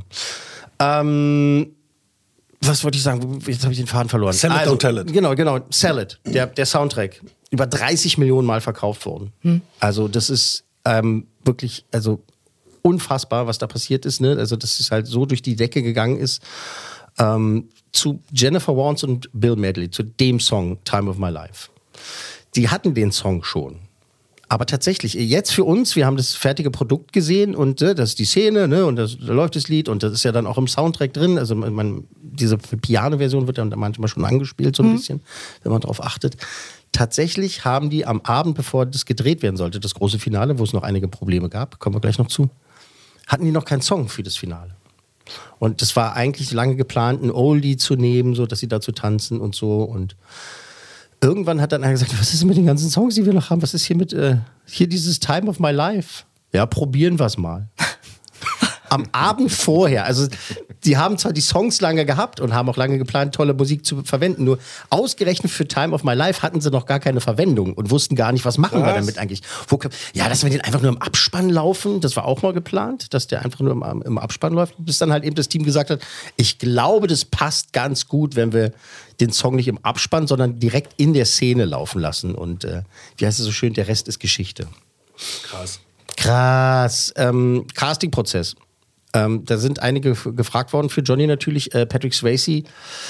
Ähm, was wollte ich sagen? Jetzt habe ich den Faden verloren. Sell it, also, don't tell it. Genau, genau. Sell it. Der, der Soundtrack. Über dreißig Millionen Mal verkauft worden. Hm. Also das ist ähm, wirklich... also unfassbar, was da passiert ist. Ne? Also, dass es halt so durch die Decke gegangen ist. Ähm, zu Jennifer Warnes und Bill Medley, zu dem Song Time of My Life. Die hatten den Song schon. Aber tatsächlich, jetzt für uns, wir haben das fertige Produkt gesehen und äh, das ist die Szene, ne? Und das, da läuft das Lied und das ist ja dann auch im Soundtrack drin. Also man, diese Piano-Version wird dann manchmal schon angespielt, so ein mhm. bisschen, wenn man drauf achtet. Tatsächlich haben die am Abend, bevor das gedreht werden sollte, das große Finale, wo es noch einige Probleme gab, kommen wir gleich noch zu, hatten die noch keinen Song für das Finale. Und das war eigentlich lange geplant, ein Oldie zu nehmen, so dass sie dazu tanzen und so. Und irgendwann hat dann einer gesagt, was ist mit den ganzen Songs, die wir noch haben? Was ist hier mit, äh, hier dieses Time of My Life? Ja, probieren wir es mal. Am Abend vorher, also die haben zwar die Songs lange gehabt und haben auch lange geplant, tolle Musik zu verwenden, nur ausgerechnet für Time of My Life hatten sie noch gar keine Verwendung und wussten gar nicht, was machen was? wir damit eigentlich. Wo, ja, dass wir den einfach nur im Abspann laufen, das war auch mal geplant, dass der einfach nur im, im Abspann läuft, bis dann halt eben das Team gesagt hat, ich glaube, das passt ganz gut, wenn wir den Song nicht im Abspann, sondern direkt in der Szene laufen lassen und äh, wie heißt es so schön, der Rest ist Geschichte. Krass. Krass. Ähm, Casting-Prozess. Ähm, da sind einige f- gefragt worden für Johnny natürlich. Äh, Patrick Swayze äh,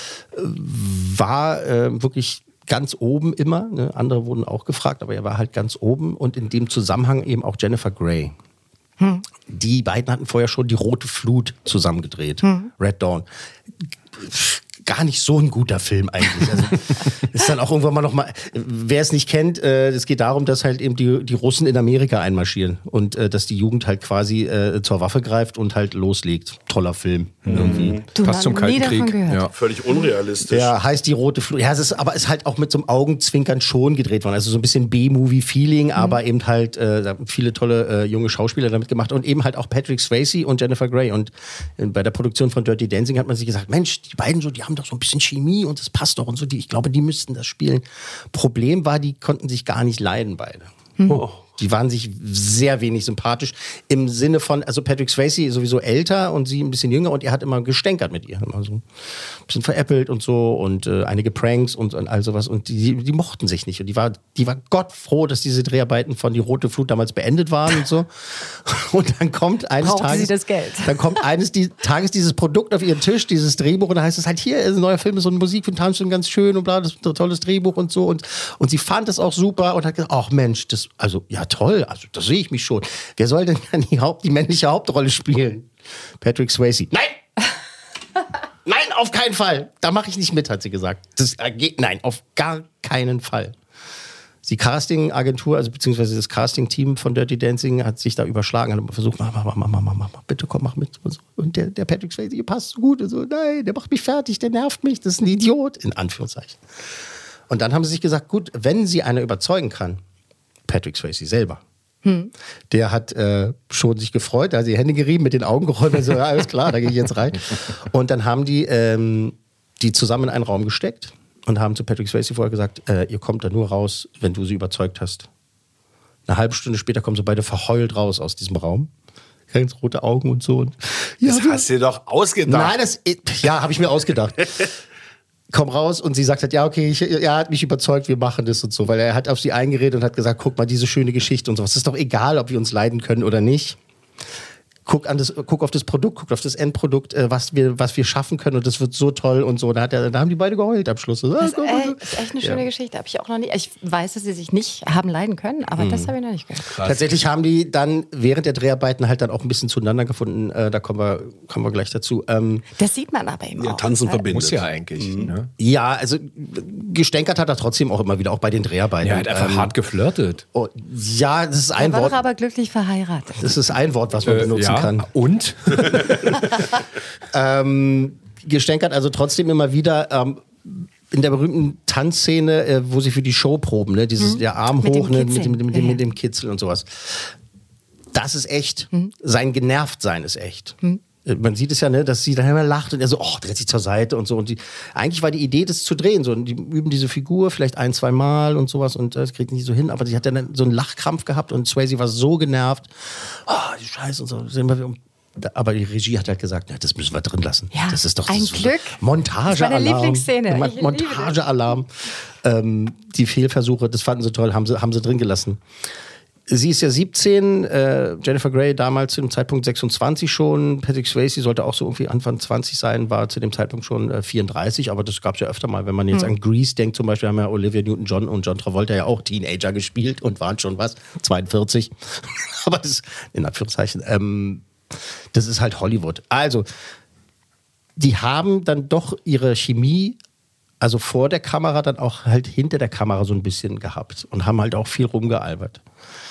war äh, wirklich ganz oben immer. Ne? Andere wurden auch gefragt, aber er war halt ganz oben. Und in dem Zusammenhang eben auch Jennifer Grey. Hm. Die beiden hatten vorher schon die Rote Flut zusammen gedreht. Hm. Red Dawn. Gar nicht so ein guter Film eigentlich. Also, ist dann auch irgendwann mal noch mal, wer es nicht kennt, äh, es geht darum, dass halt eben die, die Russen in Amerika einmarschieren und äh, dass die Jugend halt quasi äh, zur Waffe greift und halt loslegt. Toller Film. Mhm. Irgendwie. Du, passt zum Kalten Krieg. Ja. Völlig unrealistisch. Ja, heißt die Rote Flut. Ja, es ist, aber ist halt auch mit so einem Augenzwinkern schon gedreht worden. Also so ein bisschen B-Movie-Feeling, mhm. aber eben halt äh, viele tolle äh, junge Schauspieler damit gemacht und eben halt auch Patrick Swayze und Jennifer Grey. Und äh, bei der Produktion von Dirty Dancing hat man sich gesagt, Mensch, die beiden so, die haben doch so ein bisschen Chemie und das passt doch und so. Die, ich glaube, die müssten das spielen. Problem war, die konnten sich gar nicht leiden, beide. Mhm. Oh. Die waren sich sehr wenig sympathisch. Im Sinne von, also Patrick Swayze sowieso älter und sie ein bisschen jünger und er hat immer gestänkert mit ihr. Immer so ein bisschen veräppelt und so und äh, einige Pranks und, und all sowas. Und die, die mochten sich nicht. Und die war, die war gottfroh, dass diese Dreharbeiten von Die Rote Flut damals beendet waren und so. Und dann kommt eines Brauchte Tages. sie das Geld. Dann kommt eines die, Tages dieses Produkt auf ihren Tisch, dieses Drehbuch, und da heißt es halt, hier ist ein neuer Film, so eine Musik von Tanzstunde, ganz schön und bla, das ist ein tolles Drehbuch und so. Und, und sie fand es auch super und hat gesagt, ach Mensch, das, also, ja toll, also da sehe ich mich schon. Wer soll denn dann die, Haupt, die männliche Hauptrolle spielen? Patrick Swayze. Nein! Nein, auf keinen Fall. Da mache ich nicht mit, hat sie gesagt. Das geht, nein, auf gar keinen Fall. Die Casting-Agentur, also beziehungsweise das Casting-Team von Dirty Dancing hat sich da überschlagen, hat immer versucht, mach, mach, mach, mach, mach, mach, bitte komm, mach mit. Und der, der Patrick Swayze, passt so gut. Und so, nein, der macht mich fertig, der nervt mich, das ist ein Idiot, in Anführungszeichen. Und dann haben sie sich gesagt, gut, wenn sie einer überzeugen kann, Patrick Swayze selber, hm. der hat äh, schon sich gefreut, da hat die Hände gerieben, mit den Augen gerollt, und so, ja, alles klar, da gehe ich jetzt rein. Und dann haben die ähm, die zusammen in einen Raum gesteckt und haben zu Patrick Swayze vorher gesagt, äh, ihr kommt da nur raus, wenn du sie überzeugt hast. Eine halbe Stunde später kommen sie beide verheult raus aus diesem Raum. Ganz rote Augen und so. Und, ja, das hast du dir doch ausgedacht. Nein, das, ja, habe ich mir ausgedacht. Komm raus und sie sagt halt, ja, okay, ich, er hat mich überzeugt, wir machen das und so. Weil er hat auf sie eingeredet und hat gesagt, guck mal, diese schöne Geschichte und sowas. Es ist doch egal, ob wir uns leiden können oder nicht. Guck, an das, guck auf das Produkt, guck auf das Endprodukt, äh, was, wir, was wir schaffen können und das wird so toll und so. Da, hat er, da haben die beide geheult am Schluss. Das ist, ey, ist echt eine schöne ja. Geschichte. Hab ich auch noch nie. Ich weiß, dass sie sich nicht haben leiden können, aber mhm. das habe ich noch nicht gehört. Krass. Tatsächlich haben die dann während der Dreharbeiten halt dann auch ein bisschen zueinander gefunden. Äh, da kommen wir, kommen wir gleich dazu. Ähm, das sieht man aber eben ja, auch. Tanzen verbindet. Muss ja eigentlich. Mhm. Ne? Ja, also gestänkert hat er trotzdem auch immer wieder, auch bei den Dreharbeiten. Ja, er hat einfach ähm, hart geflirtet. Oh, ja, das ist ein er war Wort. doch aber glücklich verheiratet. Das ist ein Wort, was man äh, benutzen ja. kann. Und? ähm, gestänkert also trotzdem immer wieder ähm, in der berühmten Tanzszene, äh, wo sie für die Show proben, ne? Dieses, mhm. der Arm mit hoch, dem ne? mit, dem, mit, dem, mit, dem, ja. mit dem Kitzel und sowas. Das ist echt. Mhm. Sein Genervtsein ist echt. Mhm. Man sieht es ja, ne, dass sie dann immer lacht und er so, oh, dreht sich zur Seite und so. Und die, eigentlich war die Idee, das zu drehen. So. Und die üben diese Figur vielleicht ein, zwei Mal und sowas und das kriegt nicht so hin. Aber sie hat dann so einen Lachkrampf gehabt und Swayze war so genervt. Oh, die Scheiße und so. Aber die Regie hat halt gesagt, ja, das müssen wir drin lassen. Ja, das ist doch ein das ist Glück. Montagealarm. Meine Lieblingsszene. Mon- Montagealarm. Ähm, die Fehlversuche, das fanden sie toll, haben sie, haben sie drin gelassen. Sie ist ja siebzehn, äh, Jennifer Grey damals zu dem Zeitpunkt sechsundzwanzig schon, Patrick Swayze sollte auch so irgendwie Anfang zwanzig sein, war zu dem Zeitpunkt schon äh, vierunddreißig, aber das gab es ja öfter mal, wenn man jetzt hm. an Grease denkt zum Beispiel, haben ja Olivia Newton-John und John Travolta ja auch Teenager gespielt und waren schon was, zweiundvierzig, aber das in Anführungszeichen, ähm, das ist halt Hollywood. Also, die haben dann doch ihre Chemie, also vor der Kamera, dann auch halt hinter der Kamera so ein bisschen gehabt und haben halt auch viel rumgealbert.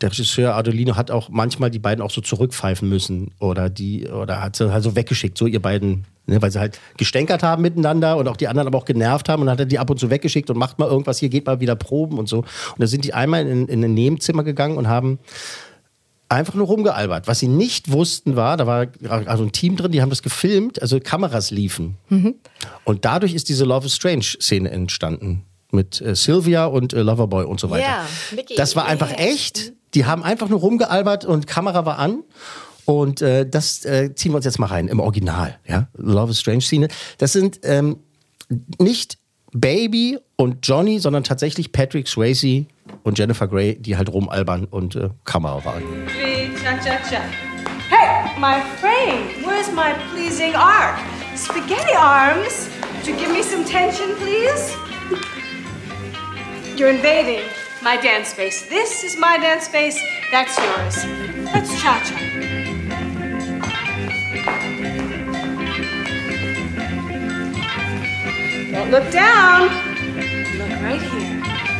der Regisseur Ardolino hat auch manchmal die beiden auch so zurückpfeifen müssen oder die oder hat sie halt so weggeschickt, so ihr beiden, ne, weil sie halt gestänkert haben miteinander und auch die anderen aber auch genervt haben und dann hat er die ab und zu weggeschickt und macht mal irgendwas, hier geht mal wieder proben und so. Und da sind die einmal in, in ein Nebenzimmer gegangen und haben einfach nur rumgealbert. Was sie nicht wussten war, da war also ein Team drin, die haben das gefilmt, also Kameras liefen. Mhm. Und dadurch ist diese Love is Strange-Szene entstanden. Mit äh, Sylvia und äh, Loverboy und so weiter. Ja, Mickey. Das war einfach echt. Die haben einfach nur rumgealbert und Kamera war an. Und äh, das äh, ziehen wir uns jetzt mal rein, im Original. Ja? Love is Strange-Szene. Das sind ähm, nicht Baby und Johnny, sondern tatsächlich Patrick Swayze und Jennifer Grey, die halt rumalbern und äh, Kamera waren. Cha, cha, cha. Hey, my frame, where's my pleasing arc? Spaghetti arms. Would you give me some tension, please? You're invading my dance space. This is my dance space. That's yours. Let's cha-cha. Don't look down. Look right here.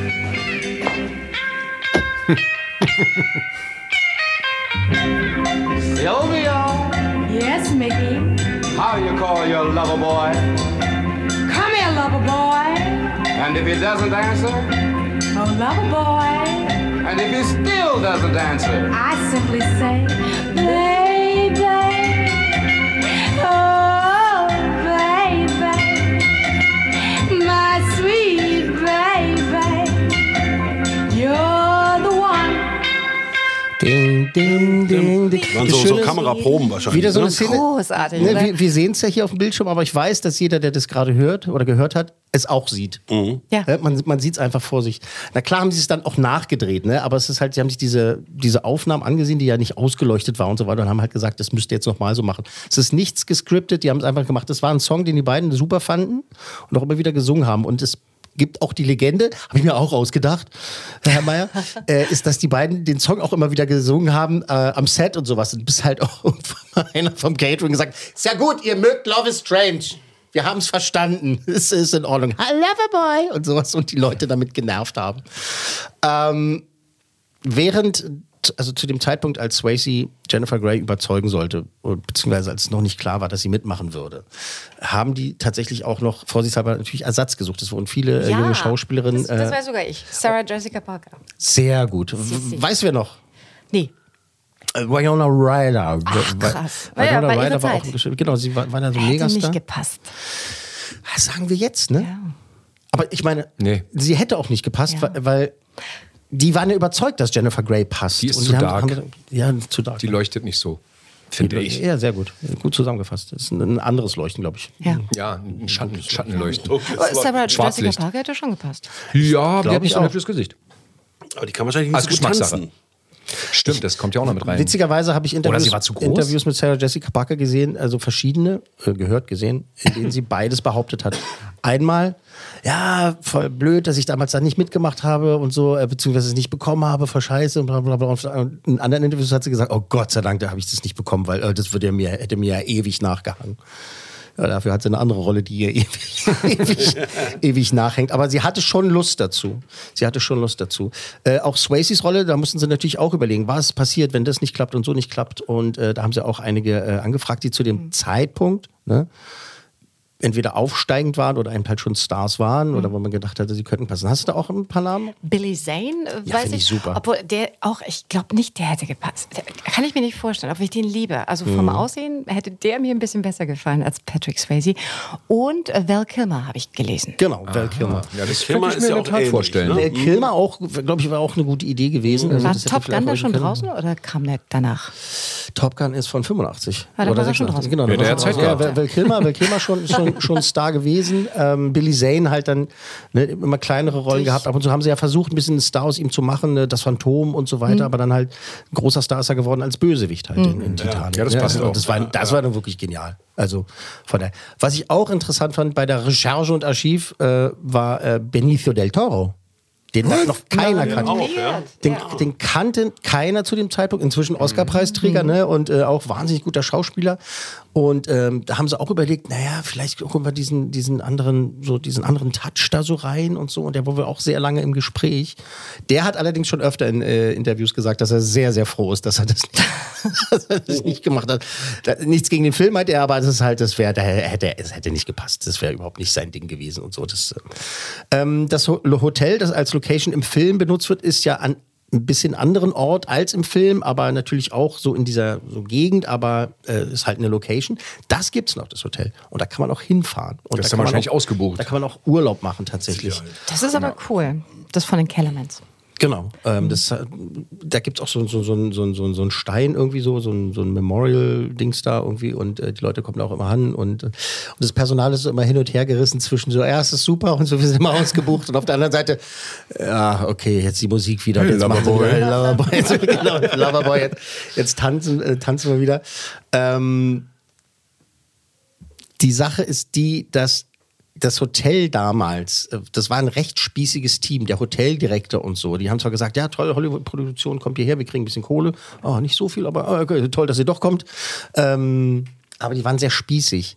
Sylvia! Yes, Mickey? How you call your lover boy? Come here, lover boy. And if he doesn't answer? Oh, lover boy. And if he still doesn't answer? I simply say, baby. Oh, baby. My sweet baby. You're the one. Ding, ding, ding, ding. Waren so, so Kameraproben wahrscheinlich. Wieder so eine ne? Szene. Großartig. Ne, wir wir sehen es ja hier auf dem Bildschirm, aber ich weiß, dass jeder, der das gerade hört oder gehört hat, es auch sieht. Mhm. Ja. Man, man sieht es einfach vor sich. Na klar haben sie es dann auch nachgedreht, ne? Aber es ist halt, sie haben sich diese, diese Aufnahmen angesehen, die ja nicht ausgeleuchtet waren und so weiter und haben halt gesagt, das müsst ihr jetzt nochmal so machen. Es ist nichts gescriptet, die haben es einfach gemacht. Das war ein Song, den die beiden super fanden und auch immer wieder gesungen haben. Und es gibt auch die Legende, habe ich mir auch ausgedacht, Herr Meier, äh, ist, dass die beiden den Song auch immer wieder gesungen haben äh, am Set und sowas. Und bis halt auch einer vom Catering gesagt, ist ja gut, ihr mögt Love is Strange. Wir haben es verstanden. Es ist in Ordnung. I love a boy. Und sowas. Und die Leute damit genervt haben. Ähm, während, also zu dem Zeitpunkt, als Swayze Jennifer Grey überzeugen sollte, beziehungsweise als es noch nicht klar war, dass sie mitmachen würde, haben die tatsächlich auch noch vorsichtshalber natürlich Ersatz gesucht. Es wurden viele äh, Ja, junge Schauspielerinnen. Das, das äh, war sogar ich. Sarah Jessica Parker. sehr gut. W- Weißt du wer noch? Nee. Äh, Winona Ryder. Ach, krass. Winona Ja, bei ihrer Ryder war auch Zeit. ein Gesch- Genau, sie war, war da so ein Hätte Megastar. nicht gepasst. Das sagen wir jetzt, ne? Ja. Aber ich meine, Nee. sie hätte auch nicht gepasst, Ja. weil, weil die waren ja überzeugt, dass Jennifer Grey passt. Die ist Und zu haben, dark. Haben, ja, zu dark. Die leuchtet nicht so, finde ich. Ja, sehr gut. Gut zusammengefasst. Das ist ein, ein anderes Leuchten, glaube ich. Ja. Ja, ein Schatten, Schattenleuchten. Aber Sarah Jessica Schwarzlicht. Parker hätte schon gepasst. Ja, aber die Glaub hat nicht ich so ein auch. hübsches Gesicht. Aber die kann wahrscheinlich nicht Als so gut Geschmackssache. tanzen. Stimmt, das kommt ja auch noch mit rein. Witzigerweise habe ich Oder Interviews, sie war zu groß? Interviews mit Sarah Jessica Parker gesehen, also verschiedene, äh, gehört, gesehen, in denen sie beides behauptet hat. Einmal, ja, voll blöd, dass ich damals da nicht mitgemacht habe und so, äh, beziehungsweise es nicht bekommen habe, voll scheiße und bla bla bla. Und in anderen Interviews hat sie gesagt, oh Gott sei Dank, da habe ich das nicht bekommen, weil äh, das würde mir, hätte mir ja ewig nachgehangen. Ja, dafür hat sie eine andere Rolle, die ihr ewig, ewig, ewig nachhängt. Aber sie hatte schon Lust dazu. Sie hatte schon Lust dazu. Äh, auch Swayzes Rolle, da mussten sie natürlich auch überlegen, was passiert, wenn das nicht klappt und so nicht klappt. Und äh, da haben sie auch einige äh, angefragt, die zu dem Zeitpunkt, ne, entweder aufsteigend waren oder eben halt schon Stars waren Mhm. oder wo man gedacht hatte, sie könnten passen. Hast du da auch ein paar Namen? Billy Zane, äh, Ja, weiß find ich. ich super. Obwohl der auch, ich glaube nicht, der hätte gepasst. Der, kann ich mir nicht vorstellen, ob ich den liebe. Also vom Mhm. Aussehen hätte der mir ein bisschen besser gefallen als Patrick Swayze. Und äh, Val Kilmer habe ich gelesen. Genau, Val Kilmer. Ja, das Kilmer könnte ich ist mir ja in auch der Tat ähnlich, vorstellen. ne? Äh, Kilmer auch, glaube ich, war auch eine gute Idee gewesen. Also War das hätte Top vielleicht Gun da auch schon können. draußen oder kam der danach? Top Gun ist von fünfundachtzig. Ah, da oder war er schon sechsundachtzig. draußen. Genau, Ja, da der war hat er Zeit draußen. ja, gehabt. Val Kilmer, Val Kilmer schon, schon, schon Star gewesen. Ähm, Billy Zane halt dann ne, immer kleinere Rollen Durch- gehabt. Ab und zu haben sie ja versucht, ein bisschen einen Star aus ihm zu machen, ne, das Phantom und so weiter. Mhm. Aber dann halt ein großer Star ist er geworden als Bösewicht halt in, in Titanic. Ja, das passt also, auch. Das war, das war dann wirklich genial. Also von der. Was ich auch interessant fand bei der Recherche und Archiv, äh, war äh, Benicio del Toro. Den Was? noch keiner kannte. Auch, ja. Den, den kannte keiner zu dem Zeitpunkt. Inzwischen Oscar-Preisträger, mhm. ne? Und äh, auch wahnsinnig guter Schauspieler. Und ähm, da haben sie auch überlegt, naja, vielleicht holen wir diesen, diesen anderen, so diesen anderen Touch da so rein und so. Und der war wohl auch sehr lange im Gespräch. Der hat allerdings schon öfter in äh, Interviews gesagt, dass er sehr, sehr froh ist, dass er das nicht, dass er das nicht gemacht hat. Da, nichts gegen den Film hat er, aber das ist halt, das wäre, da hätte, es hätte nicht gepasst. Das wäre überhaupt nicht sein Ding gewesen und so. Das, ähm, das Hotel, das als Location im Film benutzt wird, ist ja an ein bisschen anderen Ort als im Film, aber natürlich auch so in dieser so Gegend, aber äh, ist halt eine Location. Das gibt's noch, das Hotel. Und da kann man auch hinfahren. Und das ist da dann kann wahrscheinlich man auch, ausgebucht. Da kann man auch Urlaub machen tatsächlich. Das ist aber cool. Das von den Kellermans. Genau. Ähm, das, da gibt es auch so, so, so, so, so, so einen Stein irgendwie so, so ein, so ein Memorial-Dings da irgendwie und äh, die Leute kommen da auch immer an und, und das Personal ist so immer hin und her gerissen zwischen so, ja, es ist super und so, wir sind immer ausgebucht und auf der anderen Seite, ja, okay, jetzt die Musik wieder. Hey, jetzt Loverboy. Hey, Loverboy. Jetzt, genau, Loverboy. Jetzt, jetzt tanzen, äh, tanzen wir wieder. Ähm, die Sache ist die, dass das Hotel damals, das war ein recht spießiges Team, der Hoteldirektor und so. Die haben zwar gesagt, ja toll, Hollywood-Produktion, kommt hierher, wir kriegen ein bisschen Kohle. Oh, nicht so viel, aber okay, toll, dass ihr doch kommt. Ähm, aber die waren sehr spießig.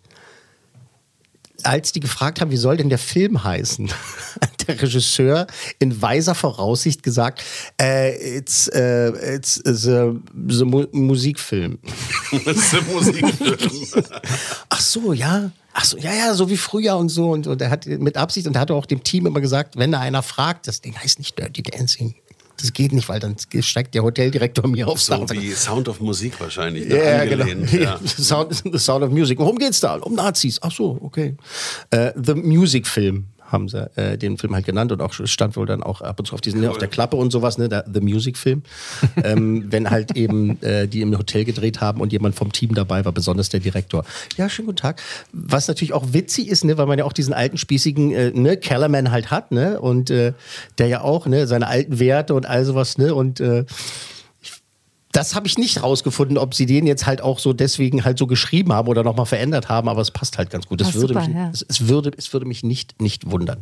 Als die gefragt haben, wie soll denn der Film heißen, hat der Regisseur in weiser Voraussicht gesagt, äh, it's, uh, it's the, the mu- Musikfilm. The Musikfilm. Ach so, ja. Ach so, ja, ja, so wie früher und so. Und, und er hat mit Absicht, und er hat auch dem Team immer gesagt, wenn da einer fragt, das Ding heißt nicht Dirty Dancing. Das geht nicht, weil dann steigt der Hoteldirektor mir aufs So wie Sound of Musik wahrscheinlich. Ja, yeah, genau. Ja. Sound, The Sound of Music. Worum geht's da? Um Nazis. Ach so, okay. Uh, The Music Film haben sie äh, den Film halt genannt und auch stand wohl dann auch ab und zu auf diesen, ne, auf der Klappe und sowas, ne, der, The Music Film. ähm, wenn halt eben äh, die im Hotel gedreht haben und jemand vom Team dabei war, besonders der Direktor. Ja, schönen guten Tag. Was natürlich auch witzig ist, ne, weil man ja auch diesen alten spießigen äh, ne, Kellerman halt hat, ne, und äh, der ja auch, ne, seine alten Werte und all sowas, ne, und äh, das habe ich nicht rausgefunden, ob sie den jetzt halt auch so deswegen halt so geschrieben haben oder nochmal verändert haben, aber es passt halt ganz gut. Das würde, super, mich, ja. es, es, würde, es würde mich nicht, nicht wundern.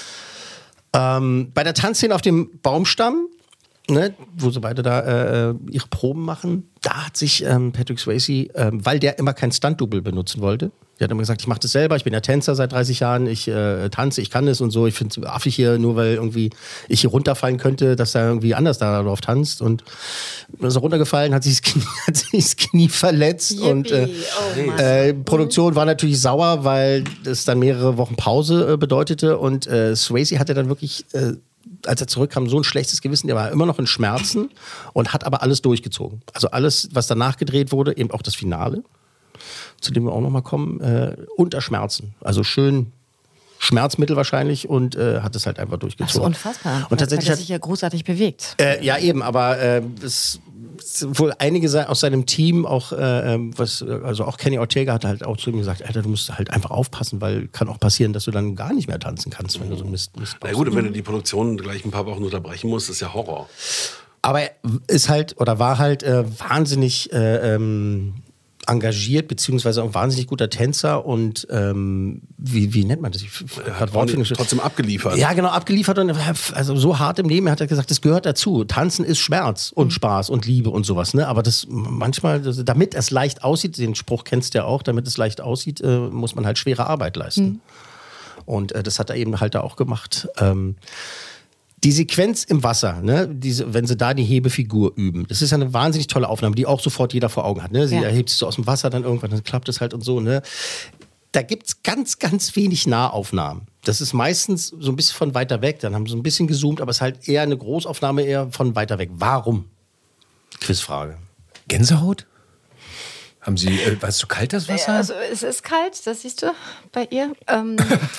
Ähm, bei der Tanzszene auf dem Baumstamm, ne, wo sie beide da äh, ihre Proben machen, da hat sich ähm, Patrick Swayze, ähm, weil der immer kein Stunt-Double benutzen wollte, der hat immer gesagt, ich mache das selber, ich bin ja Tänzer seit dreißig Jahren, ich äh, tanze, ich kann das und so. Ich finde es affig hier, nur weil irgendwie ich hier runterfallen könnte, dass er irgendwie anders da drauf tanzt. Und ist er runtergefallen, hat sich das Knie, hat sich das Knie verletzt. Yippie. Und äh, oh äh, Produktion war natürlich sauer, weil das dann mehrere Wochen Pause äh, bedeutete. Und äh, Swayze hatte dann wirklich, äh, als er zurückkam, so ein schlechtes Gewissen. Der war immer noch in Schmerzen und hat aber alles durchgezogen. Also alles, was danach gedreht wurde, eben auch das Finale, zu dem wir auch nochmal kommen, äh, unter Schmerzen. Also schön Schmerzmittel wahrscheinlich und äh, hat es halt einfach durchgezogen. Das ist unfassbar. Und tatsächlich hat er hat sich ja großartig bewegt. Äh, ja, eben, aber äh, es sind wohl einige aus seinem Team, auch äh, was, also auch Kenny Ortega hat halt auch zu ihm gesagt, Alter, du musst halt einfach aufpassen, weil kann auch passieren, dass du dann gar nicht mehr tanzen kannst, wenn du so Mist, Mist Na gut, und wenn du die Produktion gleich ein paar Wochen unterbrechen musst, ist ja Horror. Aber er ist halt, oder war halt äh, wahnsinnig äh, ähm, engagiert, beziehungsweise auch wahnsinnig guter Tänzer und ähm, wie, wie nennt man das? Ich, er hat trotzdem abgeliefert. Ja, genau, abgeliefert und also so hart im Leben. Er hat gesagt, das gehört dazu. Tanzen ist Schmerz und Spaß und Liebe und sowas. Ne? Aber das manchmal, das, damit es leicht aussieht, den Spruch kennst du ja auch, damit es leicht aussieht, äh, muss man halt schwere Arbeit leisten. Mhm. Und äh, das hat er eben halt da auch gemacht. Ähm, Die Sequenz im Wasser, ne, diese, wenn sie da die Hebefigur üben, das ist ja eine wahnsinnig tolle Aufnahme, die auch sofort jeder vor Augen hat. Ne? Sie ja. erhebt sich so aus dem Wasser dann irgendwann, dann klappt es halt und so. Ne? Da gibt's ganz, ganz wenig Nahaufnahmen. Das ist meistens so ein bisschen von weiter weg. Dann haben sie so ein bisschen gezoomt, aber es ist halt eher eine Großaufnahme, eher von weiter weg. Warum? Quizfrage. Gänsehaut? Haben Sie, äh, war es zu kalt, das Wasser? Also es ist kalt, das siehst du bei ihr. Ähm,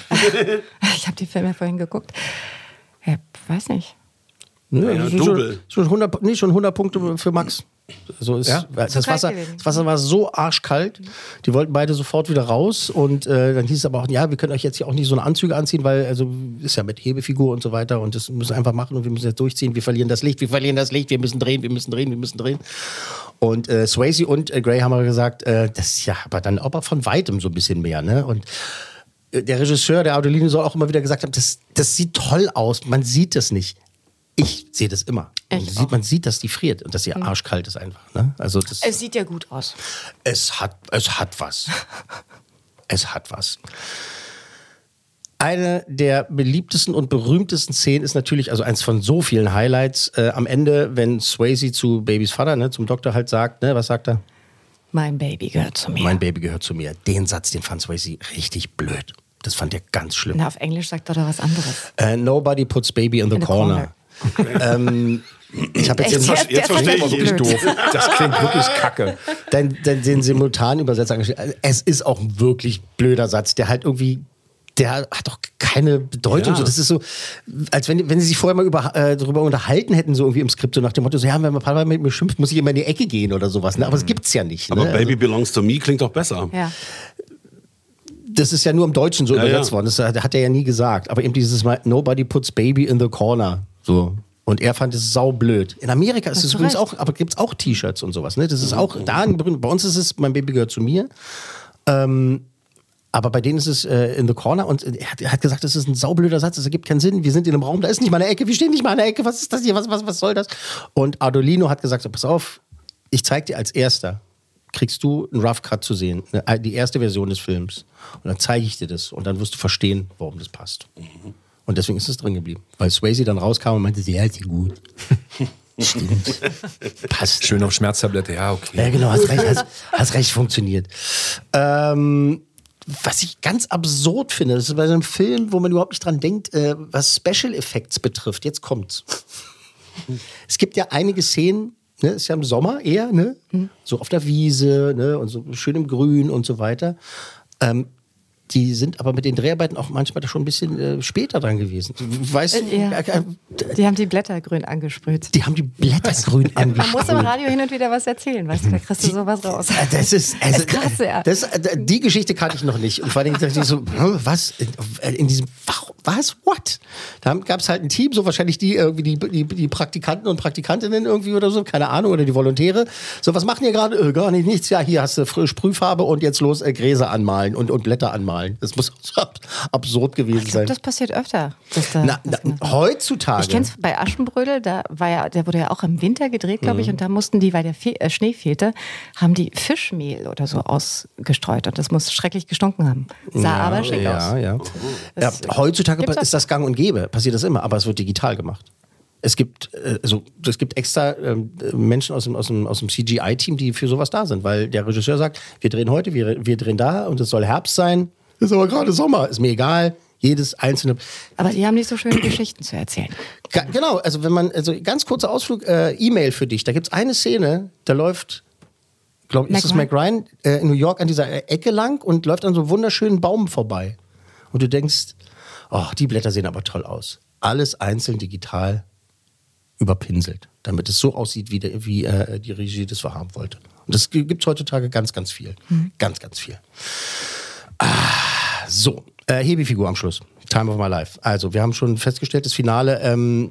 ich habe die Filme vorhin geguckt. Ja, weiß nicht. Ne, ja, schon, schon, hundert, nee, schon hundert Punkte für Max. So ist, ja? das, Wasser, das Wasser war so arschkalt, die wollten beide sofort wieder raus und äh, dann hieß es aber auch, ja, wir können euch jetzt hier auch nicht so eine Anzüge anziehen, weil also ist ja mit Hebefigur und so weiter und das müssen wir einfach machen und wir müssen jetzt durchziehen, wir verlieren das Licht, wir verlieren das Licht, wir müssen drehen, wir müssen drehen, wir müssen drehen. Und äh, Swayze und äh, Gray haben aber gesagt, äh, das ist ja aber dann aber von weitem so ein bisschen mehr, ne? Und der Regisseur, der Audolini, soll auch immer wieder gesagt haben, das, das sieht toll aus, man sieht es nicht. Ich sehe das immer. Man sieht, man sieht, dass die friert und dass ihr arschkalt ist einfach. Ne? Also das, Es sieht ja gut aus. Es hat, es hat was. Es hat was. Eine der beliebtesten und berühmtesten Szenen ist natürlich, also eins von so vielen Highlights, äh, am Ende, wenn Swayze zu Babys Vater, ne, zum Doktor halt sagt, ne, was sagt er? Mein Baby gehört zu mir. Mein Baby gehört zu mir. Den Satz, den fand Swayze richtig blöd. Das fand er ganz schlimm. Na, auf Englisch sagt er doch was anderes. Uh, nobody puts baby in the, in the corner. corner. ähm, ich habe jetzt, jetzt, jetzt verstehe ich wirklich doof. Das klingt wirklich kacke. Den, den, den simultanen Übersetzer angestellt. Es ist auch ein wirklich blöder Satz, der halt irgendwie, der hat doch keine Bedeutung. Ja. So, das ist so, als wenn, wenn sie sich vorher mal über, äh, darüber unterhalten hätten, so irgendwie im Skript, so nach dem Motto, so, ja, wenn man ein paar Mal mit mir schimpft, muss ich immer in die Ecke gehen oder sowas. Ne? Aber es gibt's ja nicht. Aber ne? Baby belongs to me klingt doch besser. Ja. Das ist ja nur im Deutschen so ja, übersetzt ja. worden. Das hat er ja nie gesagt. Aber eben dieses Mal, nobody puts baby in the corner. So. Und er fand es saublöd. In Amerika ist es übrigens auch, aber gibt es auch T-Shirts und sowas. Ne? Das ist auch da, bei uns ist es, mein Baby gehört zu mir. Ähm, aber bei denen ist es äh, in the corner und er hat, er hat gesagt, das ist ein saublöder Satz, das ergibt keinen Sinn. Wir sind in einem Raum, da ist nicht mal eine Ecke, wir stehen nicht mal an der Ecke, was ist das hier, was, was, was soll das? Und Ardolino hat gesagt, so, pass auf, ich zeig dir als Erster, kriegst du einen Rough Cut zu sehen, ne, die erste Version des Films. Und dann zeige ich dir das und dann wirst du verstehen, warum das passt. Mhm. Und deswegen ist es drin geblieben. Weil Swayze dann rauskam und meinte, ja, ist ja gut. Stimmt. Passt. Schön auf Schmerztablette, ja, okay. Ja, genau, hast recht, hast, hast recht, funktioniert. Ähm, was ich ganz absurd finde, das ist bei so einem Film, wo man überhaupt nicht dran denkt, äh, was Special Effects betrifft. Jetzt kommt's. Es gibt ja einige Szenen, ne, ist ja im Sommer eher, ne? Mhm. So auf der Wiese, ne? Und so schön im Grün und so weiter. Ähm, Die sind aber mit den Dreharbeiten auch manchmal schon ein bisschen äh, später dran gewesen. Weißt du? Ja. Äh, die haben die Blätter grün angesprüht. Die haben die Blätter grün angesprüht. Man muss im Radio hin und wieder was erzählen, weißt du, da kriegst du sowas raus. Das ist, also, das ist krass, ja. Das, die Geschichte kannte ich noch nicht. Und vor allem dachte ich so, was? In diesem, was? What? Da gab es halt ein Team, so wahrscheinlich die irgendwie die, die, die Praktikanten und Praktikantinnen irgendwie oder so, keine Ahnung, oder die Volontäre. So, was machen ihr gerade? Äh, gar nicht, nichts. Ja, hier hast du Sprühfarbe und jetzt los äh, Gräser anmalen und, und Blätter anmalen. Das muss so absurd gewesen ich glaub, sein. Das passiert öfter. Dass da, na, na, heutzutage. Ich kenne es bei Aschenbrödel, da war ja, der wurde ja auch im Winter gedreht, glaube ich, Mhm. und da mussten die, weil der Fe äh, Schnee fehlte, haben die Fischmehl oder so ausgestreut und das muss schrecklich gestunken haben. Sah ja, aber schick ja, aus. Ja. Ja, heutzutage Gibt's ist das gang und gäbe, passiert das immer, aber es wird digital gemacht. Es gibt, äh, also, es gibt extra ähm, Menschen aus dem, aus, dem, aus dem C G I-Team, die für sowas da sind, weil der Regisseur sagt, wir drehen heute, wir, wir drehen da und es soll Herbst sein, ist aber gerade Sommer, ist mir egal, jedes einzelne. Aber die haben nicht so schöne Geschichten zu erzählen. Ga, genau, also wenn man, also ganz kurzer Ausflug, äh, E-Mail für dich, da gibt es eine Szene, da läuft, glaube ich, ist es Mac Ryan äh, in New York an dieser Ecke lang und läuft an so einem wunderschönen Baum vorbei. Und du denkst, oh, die Blätter sehen aber toll aus. Alles einzeln digital überpinselt, damit es so aussieht, wie, der, wie äh, die Regie das haben wollte. Und das gibt es heutzutage ganz, ganz viel. Mhm. Ganz, ganz viel. Ah, so, äh, Hebefigur am Schluss. Time of My Life. Also, wir haben schon festgestellt, das Finale, ähm,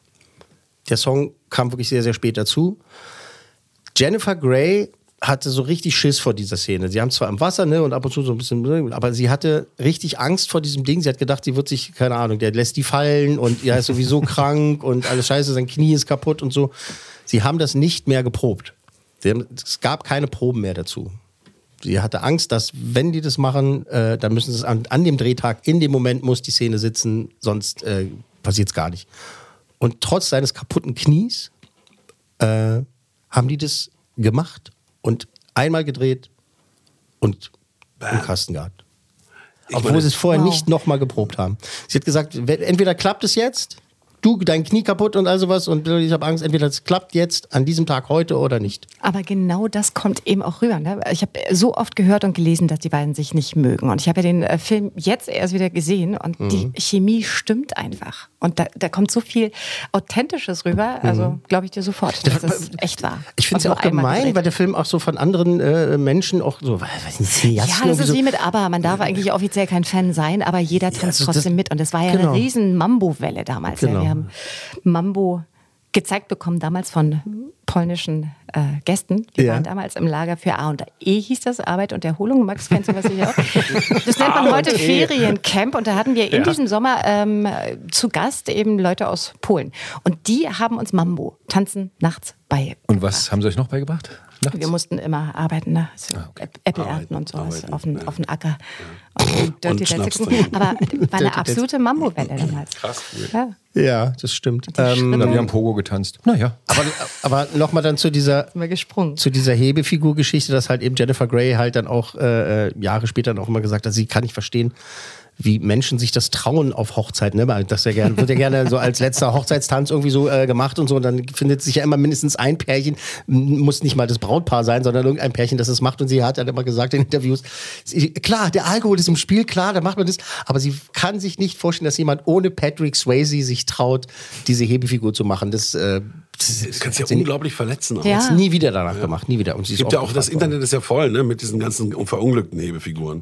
der Song kam wirklich sehr, sehr spät dazu. Jennifer Grey hatte so richtig Schiss vor dieser Szene. Sie haben zwar im Wasser, ne, und ab und zu so ein bisschen, aber sie hatte richtig Angst vor diesem Ding. Sie hat gedacht, sie wird sich, keine Ahnung, der lässt die fallen und er ist sowieso krank und alles scheiße, sein Knie ist kaputt und so. Sie haben das nicht mehr geprobt. Sie haben, es gab keine Proben mehr dazu. Sie hatte Angst, dass, wenn die das machen, äh, dann müssen sie es an, an dem Drehtag, in dem Moment muss die Szene sitzen, sonst äh, passiert es gar nicht. Und trotz seines kaputten Knies äh, haben die das gemacht und einmal gedreht und im Kasten gehabt. Obwohl sie es vorher wow. nicht nochmal geprobt haben. Sie hat gesagt, entweder klappt es jetzt, du, dein Knie kaputt und all sowas und ich habe Angst, entweder es klappt jetzt an diesem Tag heute oder nicht. Aber genau das kommt eben auch rüber. Ne? Ich habe so oft gehört und gelesen, dass die beiden sich nicht mögen. Und ich habe ja den äh, Film jetzt erst wieder gesehen und mhm. die Chemie stimmt einfach. Und da, da kommt so viel Authentisches rüber, also mhm. glaube ich dir sofort, dass es echt war. Ich finde es ja auch gemein, weil der Film auch so von anderen äh, Menschen auch so, weiß nicht, ja, das ist so wie mit ABBA. Man darf eigentlich offiziell kein Fan sein, aber jeder tanzt ja, also trotzdem das, mit. Und das war ja genau. eine riesen Mambo-Welle damals. Genau. Ja. Wir haben Mambo gezeigt bekommen, damals von polnischen äh, Gästen. Die Ja. waren damals im Lager für A und E, hieß das, Arbeit und Erholung. Max, kennst du was sicher auch? Das nennt man A heute und E. Feriencamp. Und da hatten wir in Ja. diesem Sommer ähm, zu Gast eben Leute aus Polen. Und die haben uns Mambo, Tanzen nachts, bei. Und was haben sie euch noch beigebracht? Nachts? Wir mussten immer arbeiten, ne? So Äpfel ernten und sowas auf den, auf den Acker. Auf den Dirty Schnaps Dancing. trinken. Aber war Dirty eine absolute Mambo-Welle damals. Krass. Ja. Ja, das stimmt. Ähm, Na, wir haben Pogo getanzt. Naja. aber aber nochmal dann zu dieser, Sind wir gesprungen. zu dieser Hebefigur-Geschichte, dass halt eben Jennifer Grey halt dann auch äh, Jahre später dann auch immer gesagt hat, sie kann nicht verstehen, wie Menschen sich das trauen auf Hochzeit. Ne? Weil Das ja gern, wird ja gerne so als letzter Hochzeitstanz irgendwie so äh, gemacht und so. Und dann findet sich ja immer mindestens ein Pärchen, m- muss nicht mal das Brautpaar sein, sondern irgendein Pärchen, das es macht. Und sie hat dann immer gesagt in Interviews, sie, klar, der Alkohol ist im Spiel, klar, da macht man das. Aber sie kann sich nicht vorstellen, dass jemand ohne Patrick Swayze sich traut, diese Hebefigur zu machen. Das, äh, das, Du kannst ja hat sie unglaublich verletzen. auch. Ja. nie, nie wieder danach gemacht, nie wieder. Und sie Es ist gibt ja auch auch, das gefragt worden. Internet ist ja voll, ne, mit diesen ganzen verunglückten Hebefiguren.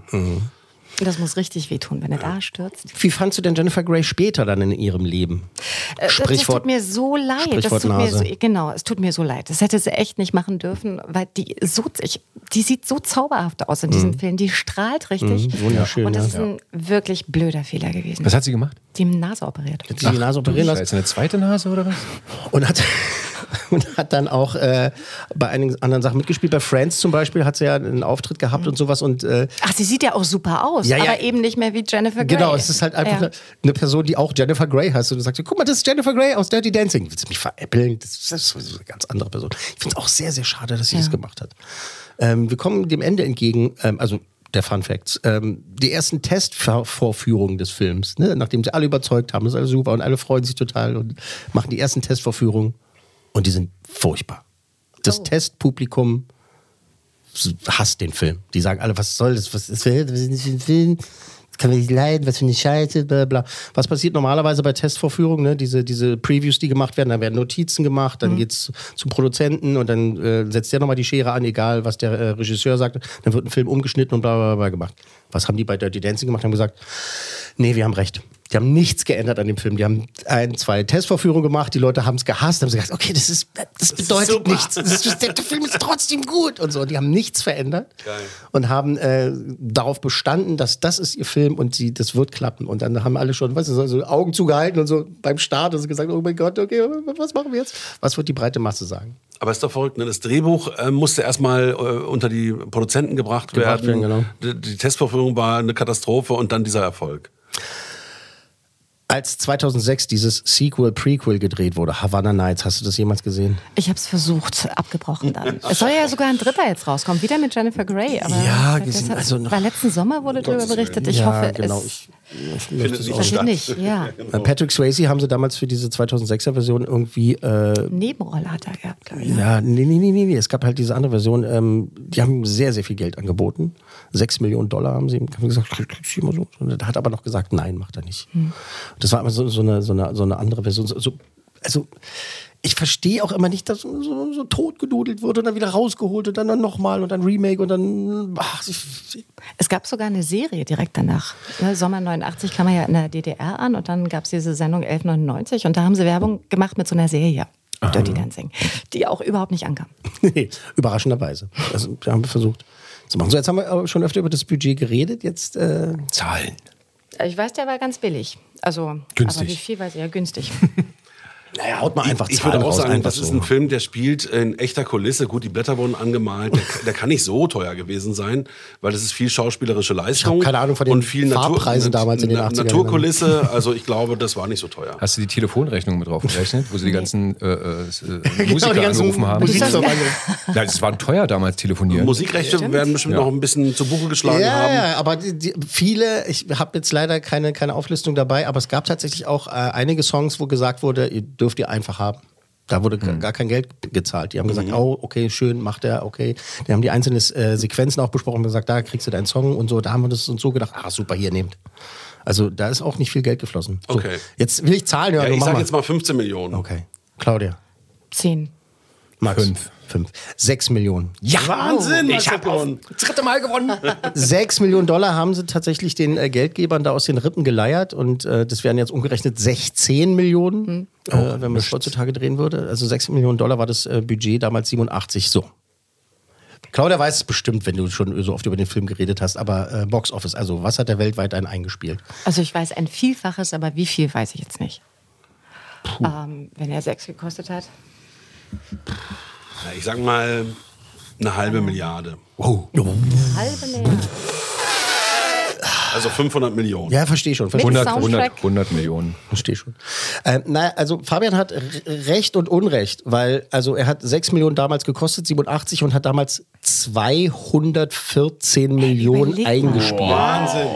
Das muss richtig wehtun, wenn er da stürzt. Wie fandst du denn Jennifer Grey später dann in ihrem Leben? Äh, das, das Sprichwort- tut mir so leid. Das Sprichwort tut mir so, Nase. genau, es tut mir so leid. Das hätte sie echt nicht machen dürfen, weil die so, ich, die sieht so zauberhaft aus in diesem Mhm. Film. Die strahlt richtig. Mhm, wunderschön, Und das ja. ist ein wirklich blöder Fehler gewesen. Was hat sie gemacht? Die Nase operiert. Hat sie die Nase operieren lassen? Scheiße, eine zweite Nase oder was? Und hat, und hat dann auch äh, bei einigen anderen Sachen mitgespielt. Bei Friends zum Beispiel hat sie ja einen Auftritt gehabt und sowas. Und, äh, Ach, sie sieht ja auch super aus, Ja, ja. aber eben nicht mehr wie Jennifer Grey. genau, es ist halt einfach Ja. eine, eine Person, die auch Jennifer Grey heißt. Und du sagst, guck mal, das ist Jennifer Grey aus Dirty Dancing. Willst du mich veräppeln? Das ist, das ist eine ganz andere Person. Ich finde es auch sehr, sehr schade, dass sie Ja. das gemacht hat. Ähm, wir kommen dem Ende entgegen, ähm, also der Fun Facts. Ähm, die ersten Testvorführungen des Films, ne? Nachdem sie alle überzeugt haben, das ist alles super und alle freuen sich total und machen die ersten Testvorführungen und die sind furchtbar. Das Oh. Testpublikum hasst den Film. Die sagen alle, was soll das? Was ist das für ein Film? Das kann man nicht leiden, was für eine Scheiße, bla bla. Was passiert normalerweise bei Testvorführungen? Ne? Diese, diese Previews, die gemacht werden, da werden Notizen gemacht, dann Mhm. geht's zum Produzenten und dann äh, setzt der nochmal die Schere an, egal was der äh, Regisseur sagt. Dann wird ein Film umgeschnitten und bla bla bla gemacht. Was haben die bei Dirty Dancing gemacht? Haben gesagt, nee, wir haben recht. Die haben nichts geändert an dem Film. Die haben ein, zwei Testvorführungen gemacht, die Leute haben es gehasst, haben gesagt, okay, das ist, das bedeutet super. nichts. Das ist, der, der Film ist trotzdem gut und so. Die haben nichts verändert Geil. und haben äh, darauf bestanden, dass das ist ihr Film und sie, das wird klappen. Und dann haben alle schon, weißt du, so, so Augen zugehalten und so beim Start und so gesagt, oh mein Gott, okay, was machen wir jetzt? Was wird die breite Masse sagen? Aber ist doch verrückt, ne? Das Drehbuch äh, musste erstmal äh, unter die Produzenten gebracht, Gebracht werden. werden, die, die Testvorführung war eine Katastrophe und dann dieser Erfolg. Als zweitausendsechs dieses Sequel, Prequel gedreht wurde, Havana Nights, hast du das jemals gesehen? Ich habe es versucht, abgebrochen dann. Es soll ja sogar ein dritter jetzt rauskommen, wieder mit Jennifer Grey. Aber Ja, das gesehen, hat, also noch- war letzten Sommer wurde darüber berichtet. Ich ja, hoffe, genau. es Ich, ich Findet möchte es nicht auch passiert statt. nicht. Ja. Äh, Patrick Swayze haben sie damals für diese zweitausendsechser Version irgendwie äh, Nebenrolle hat er gehabt, glaube ich. ja, nee, nee, nee, nee, nee. Es gab halt diese andere Version, ähm, die haben sehr, sehr viel Geld angeboten. Sechs Millionen Dollar haben sie ihm haben gesagt, kriegst du immer so. Und er hat aber noch gesagt, nein, macht er nicht. Hm. Das war immer so, so, eine, so, eine, so eine andere Version. So, so, also, ich verstehe auch immer nicht, dass so, so, so totgedudelt wurde und dann wieder rausgeholt und dann nochmal und dann Remake und dann. Ach, ich, Es gab sogar eine Serie direkt danach. Ne, Sommer neunundachtzig kam er ja in der D D R an und dann gab es diese Sendung elf neunundneunzig und da haben sie Werbung gemacht mit so einer Serie. Dirty Dancing, die auch überhaupt nicht ankam. nee, überraschenderweise. Also, wir haben versucht zu machen. So, jetzt haben wir aber schon öfter über das Budget geredet. Jetzt äh, Zahlen. Ich weiß, der war ganz billig. Also, Günstig. aber wie viel weiß ich? Ja, günstig. Naja, haut mal einfach Ich Zahlen würde auch raus, sagen, einfach das ist so. ein Film, der spielt in echter Kulisse. Gut, die Blätter wurden angemalt. Der, der kann nicht so teuer gewesen sein, weil das ist viel schauspielerische Leistung. Ich hab keine Ahnung von den und viel Fahrpreisen damals in den Na- achtzigern. Naturkulisse. Also ich glaube, das war nicht so teuer. Hast du die Telefonrechnung mit drauf gerechnet, wo sie die ganzen äh, äh, Genau, Musiker die ganzen angerufen haben? Musiksong Nein, das war teuer damals telefonieren. Musikrechte werden bestimmt Ja. noch ein bisschen zu Buche geschlagen Ja, haben. ja, aber die, die, viele, ich habe jetzt leider keine, keine Auflistung dabei, aber es gab tatsächlich auch äh, einige Songs, wo gesagt wurde, ihr dürft ihr einfach haben. Da wurde Mhm. gar kein Geld gezahlt. Die haben gesagt, oh, okay, schön, macht er, okay. Die haben die einzelnen äh, Sequenzen auch besprochen und gesagt, da kriegst du deinen Song und so. Da haben wir das uns so gedacht, ah, super, hier, nehmt. Also da ist auch nicht viel Geld geflossen. So, Okay. jetzt will ich Zahlen hören. Ja, du ich mach sage mal. jetzt mal fünfzehn Millionen. Okay. Claudia. Zehn. Max. Fünf. Fünf. Sechs Millionen. Ja, Wahnsinn, ich habe gewonnen. Dritte Mal gewonnen. Sechs Millionen Dollar haben sie tatsächlich den äh, Geldgebern da aus den Rippen geleiert und äh, das wären jetzt umgerechnet sechzehn Millionen, Mhm. äh, wenn man es heutzutage drehen würde. Also sechs Millionen Dollar war das äh, Budget, damals siebenundachtzig. So. Claudia weiß es bestimmt, wenn du schon so oft über den Film geredet hast, aber äh, Box Office, also was hat er weltweit einen eingespielt? Also ich weiß ein Vielfaches, aber wie viel weiß ich jetzt nicht. Ähm, wenn er sechs gekostet hat. Ja, ich sag mal eine halbe Milliarde. Oh. Halbe Milliarde. Also fünfhundert Millionen. Ja, verstehe schon. Versteh hundert, hundert, hundert Millionen. Verstehe schon. Ähm, naja, also Fabian hat r- Recht und Unrecht, weil also er hat sechs Millionen damals gekostet, siebenundachtzig, und hat damals zweihundertvierzehn Millionen Überleg mal. eingespielt. Wahnsinn.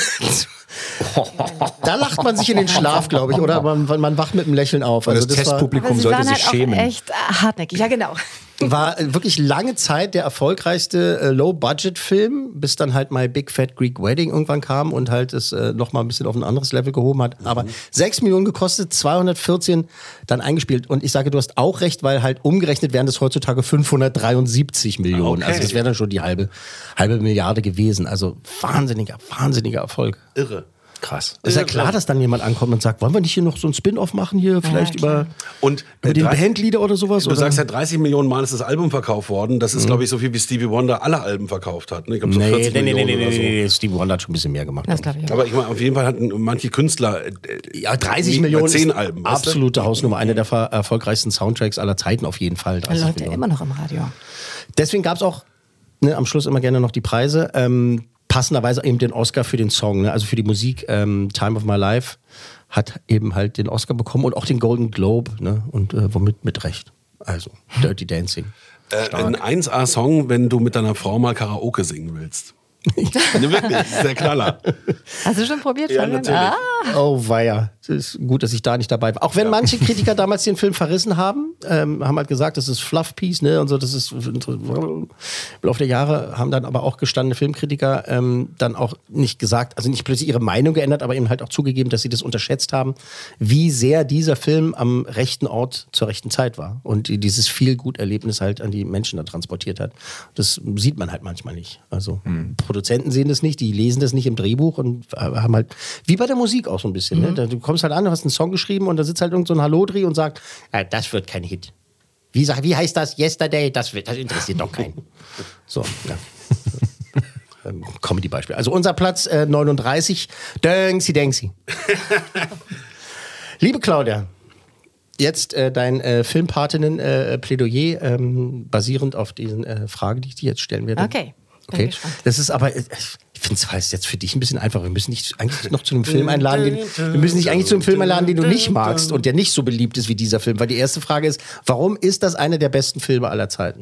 Da lacht man sich in den Schlaf, glaube ich, oder? Man, man wacht mit einem Lächeln auf. Also Also das, das war, Testpublikum Aber sie sollte waren sich halt schämen. auch echt hartnäckig. Ja, genau. war wirklich lange Zeit der erfolgreichste äh, Low-Budget-Film, bis dann halt My Big Fat Greek Wedding irgendwann kam und halt es äh, nochmal ein bisschen auf ein anderes Level gehoben hat. Aber sechs Millionen gekostet, zweihundertvierzehn dann eingespielt. Und ich sage, du hast auch recht, weil halt umgerechnet wären das heutzutage fünfhundertdreiundsiebzig Millionen. Okay. Also das wäre dann schon die halbe, halbe Milliarde gewesen. Also wahnsinniger, wahnsinniger Erfolg. Irre. Krass. Ist ja klar, dass dann jemand ankommt und sagt, wollen wir nicht hier noch so ein Spin-off machen hier, vielleicht über, Und über äh, den drei- Bandleader oder sowas? Du oder? sagst ja, dreißig Millionen Mal ist das Album verkauft worden. Das ist, Mhm. glaube ich, so viel wie Stevie Wonder alle Alben verkauft hat. Ne? Ich glaube, so nee, vierzig nee, nee, nee, Millionen nee, oder so. nee, nee, Stevie Wonder hat schon ein bisschen mehr gemacht. Das glaube ich auch. Aber ich meine, auf jeden Fall hatten manche Künstler äh, Ja, dreißig nie- Millionen zehn ist Alben. weißt du? absolute Hausnummer. Einer der ver- erfolgreichsten Soundtracks aller Zeiten auf jeden Fall. Da dreißig läuft er Millionen. immer noch im Radio. Deswegen gab es auch ne, am Schluss immer gerne noch die Preise. Ähm, passenderweise eben den Oscar für den Song, ne? Also für die Musik. Ähm, Time of My Life hat eben halt den Oscar bekommen und auch den Golden Globe. Ne? Und äh, womit mit Recht. Also Dirty Dancing. Äh, ein eins A-Song, wenn du mit deiner Frau mal Karaoke singen willst. Ne, wirklich, das ist der Knaller. Hast du schon probiert? Ja, Fabian? natürlich. Ah. Oh weia, es ist gut, dass ich da nicht dabei war. Auch wenn manche Kritiker damals den Film verrissen haben, ähm, haben halt gesagt, das ist Fluff-Piece, ne, und so, das ist im Laufe der Jahre haben dann aber auch gestandene Filmkritiker ähm, dann auch nicht gesagt, also nicht plötzlich ihre Meinung geändert, aber eben halt auch zugegeben, dass sie das unterschätzt haben, wie sehr dieser Film am rechten Ort zur rechten Zeit war und dieses Feel-Good-Erlebnis halt an die Menschen da transportiert hat. Das sieht man halt manchmal nicht. Also Produzenten sehen das nicht, die lesen das nicht im Drehbuch und haben halt, wie bei der Musik auch so ein bisschen, ne? Du kommst halt an, du hast einen Song geschrieben und da sitzt halt irgend so ein Hallodri und sagt, ja, das wird kein Hit. Wie, sag, wie heißt das? Yesterday? Das, wird, das interessiert doch keinen. So, ja. Ähm, Comedy-Beispiel. Also unser Platz äh, neununddreißig, Dengsi Dengsi. Liebe Claudia, jetzt äh, dein äh, Filmpatinnen-Plädoyer, ähm, basierend auf diesen äh, Fragen, die ich dir jetzt stellen werde. Okay. Bin Okay. gespannt. Das ist aber, äh, ich finde es jetzt für dich ein bisschen einfacher. Wir müssen nicht eigentlich noch zu einem Film einladen, den, wir müssen nicht eigentlich zu einem Film einladen, den du nicht magst und der nicht so beliebt ist wie dieser Film. Weil die erste Frage ist, warum ist das einer der besten Filme aller Zeiten?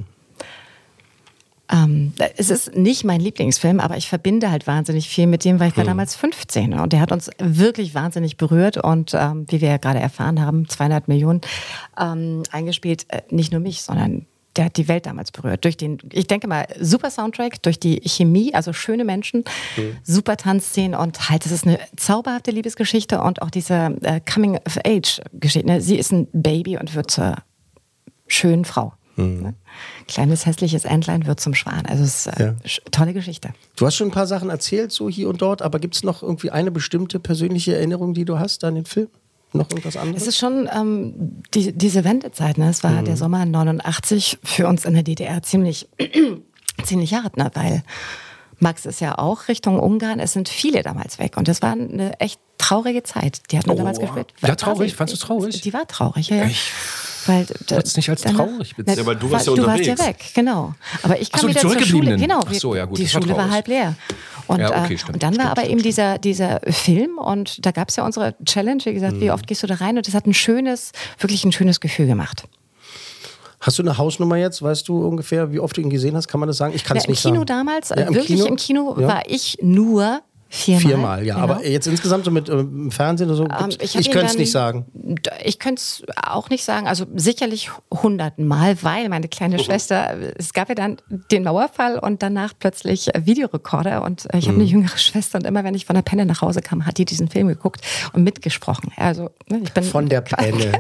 Ähm, es ist nicht mein Lieblingsfilm, aber ich verbinde halt wahnsinnig viel mit dem, weil ich war Hm. damals fünfzehn und der hat uns wirklich wahnsinnig berührt und ähm, wie wir ja gerade erfahren haben, zweihundert Millionen ähm, eingespielt, äh, nicht nur mich, sondern der hat die Welt damals berührt. Durch den, ich denke mal, super Soundtrack, durch die Chemie, also schöne Menschen, Hm. super Tanzszenen und halt, es ist eine zauberhafte Liebesgeschichte und auch diese äh, Coming-of-Age-Geschichte. Ne? Sie ist ein Baby und wird zur schönen Frau. Ne? Kleines hässliches Entlein wird zum Schwan. Also es ist äh, Ja. sch- tolle Geschichte. Du hast schon ein paar Sachen erzählt, so hier und dort, aber gibt es noch irgendwie eine bestimmte persönliche Erinnerung, die du hast an den Film? Noch irgendwas anderes? Es ist schon ähm, die, diese Wendezeit. Ne? Es war Mhm. der Sommer neunundachtzig für uns in der D D R ziemlich, ziemlich hart, ne? Weil Max ist ja auch Richtung Ungarn. Es sind viele damals weg und das war eine echt traurige Zeit. Die hat man Oh. damals gespielt. Ja, War traurig? sie- Fandst du traurig? Die war traurig, ja. ja. Weil würd's nicht als traurig bezeichnen. Ja, weil du warst ja du warst unterwegs. ja weg, genau. Aber ich Ach kam so, die wieder zur Schule. Zurückgebliebenen. Genau, Ach so, ja, gut, die das war Schule war traurig. halb leer. Und, Ja, okay, äh, stimmt, und dann stimmt, war aber stimmt, eben dieser, dieser Film und da gab es ja unsere Challenge, wie gesagt, Mhm. wie oft gehst du da rein? Und das hat ein schönes, wirklich ein schönes Gefühl gemacht. Hast du eine Hausnummer jetzt? Weißt du ungefähr, wie oft du ihn gesehen hast? Kann man das sagen? Ich kann Ja, es Im nicht Kino sagen. damals, Ja, äh, wirklich im Kino Ja. war ich nur viermal. Viermal, ja. Genau. Aber jetzt insgesamt so mit ähm, im Fernsehen oder so? Ähm, ich hab ich ihn könnte es dann- nicht sagen. Ich könnte es auch nicht sagen, also sicherlich hunderten Mal, weil meine kleine Schwester, es gab ja dann den Mauerfall und danach plötzlich äh, Videorekorder und äh, ich habe Mhm. eine jüngere Schwester und immer wenn ich von der Penne nach Hause kam, hat die diesen Film geguckt und mitgesprochen. Also ne, ich bin Von der Penne.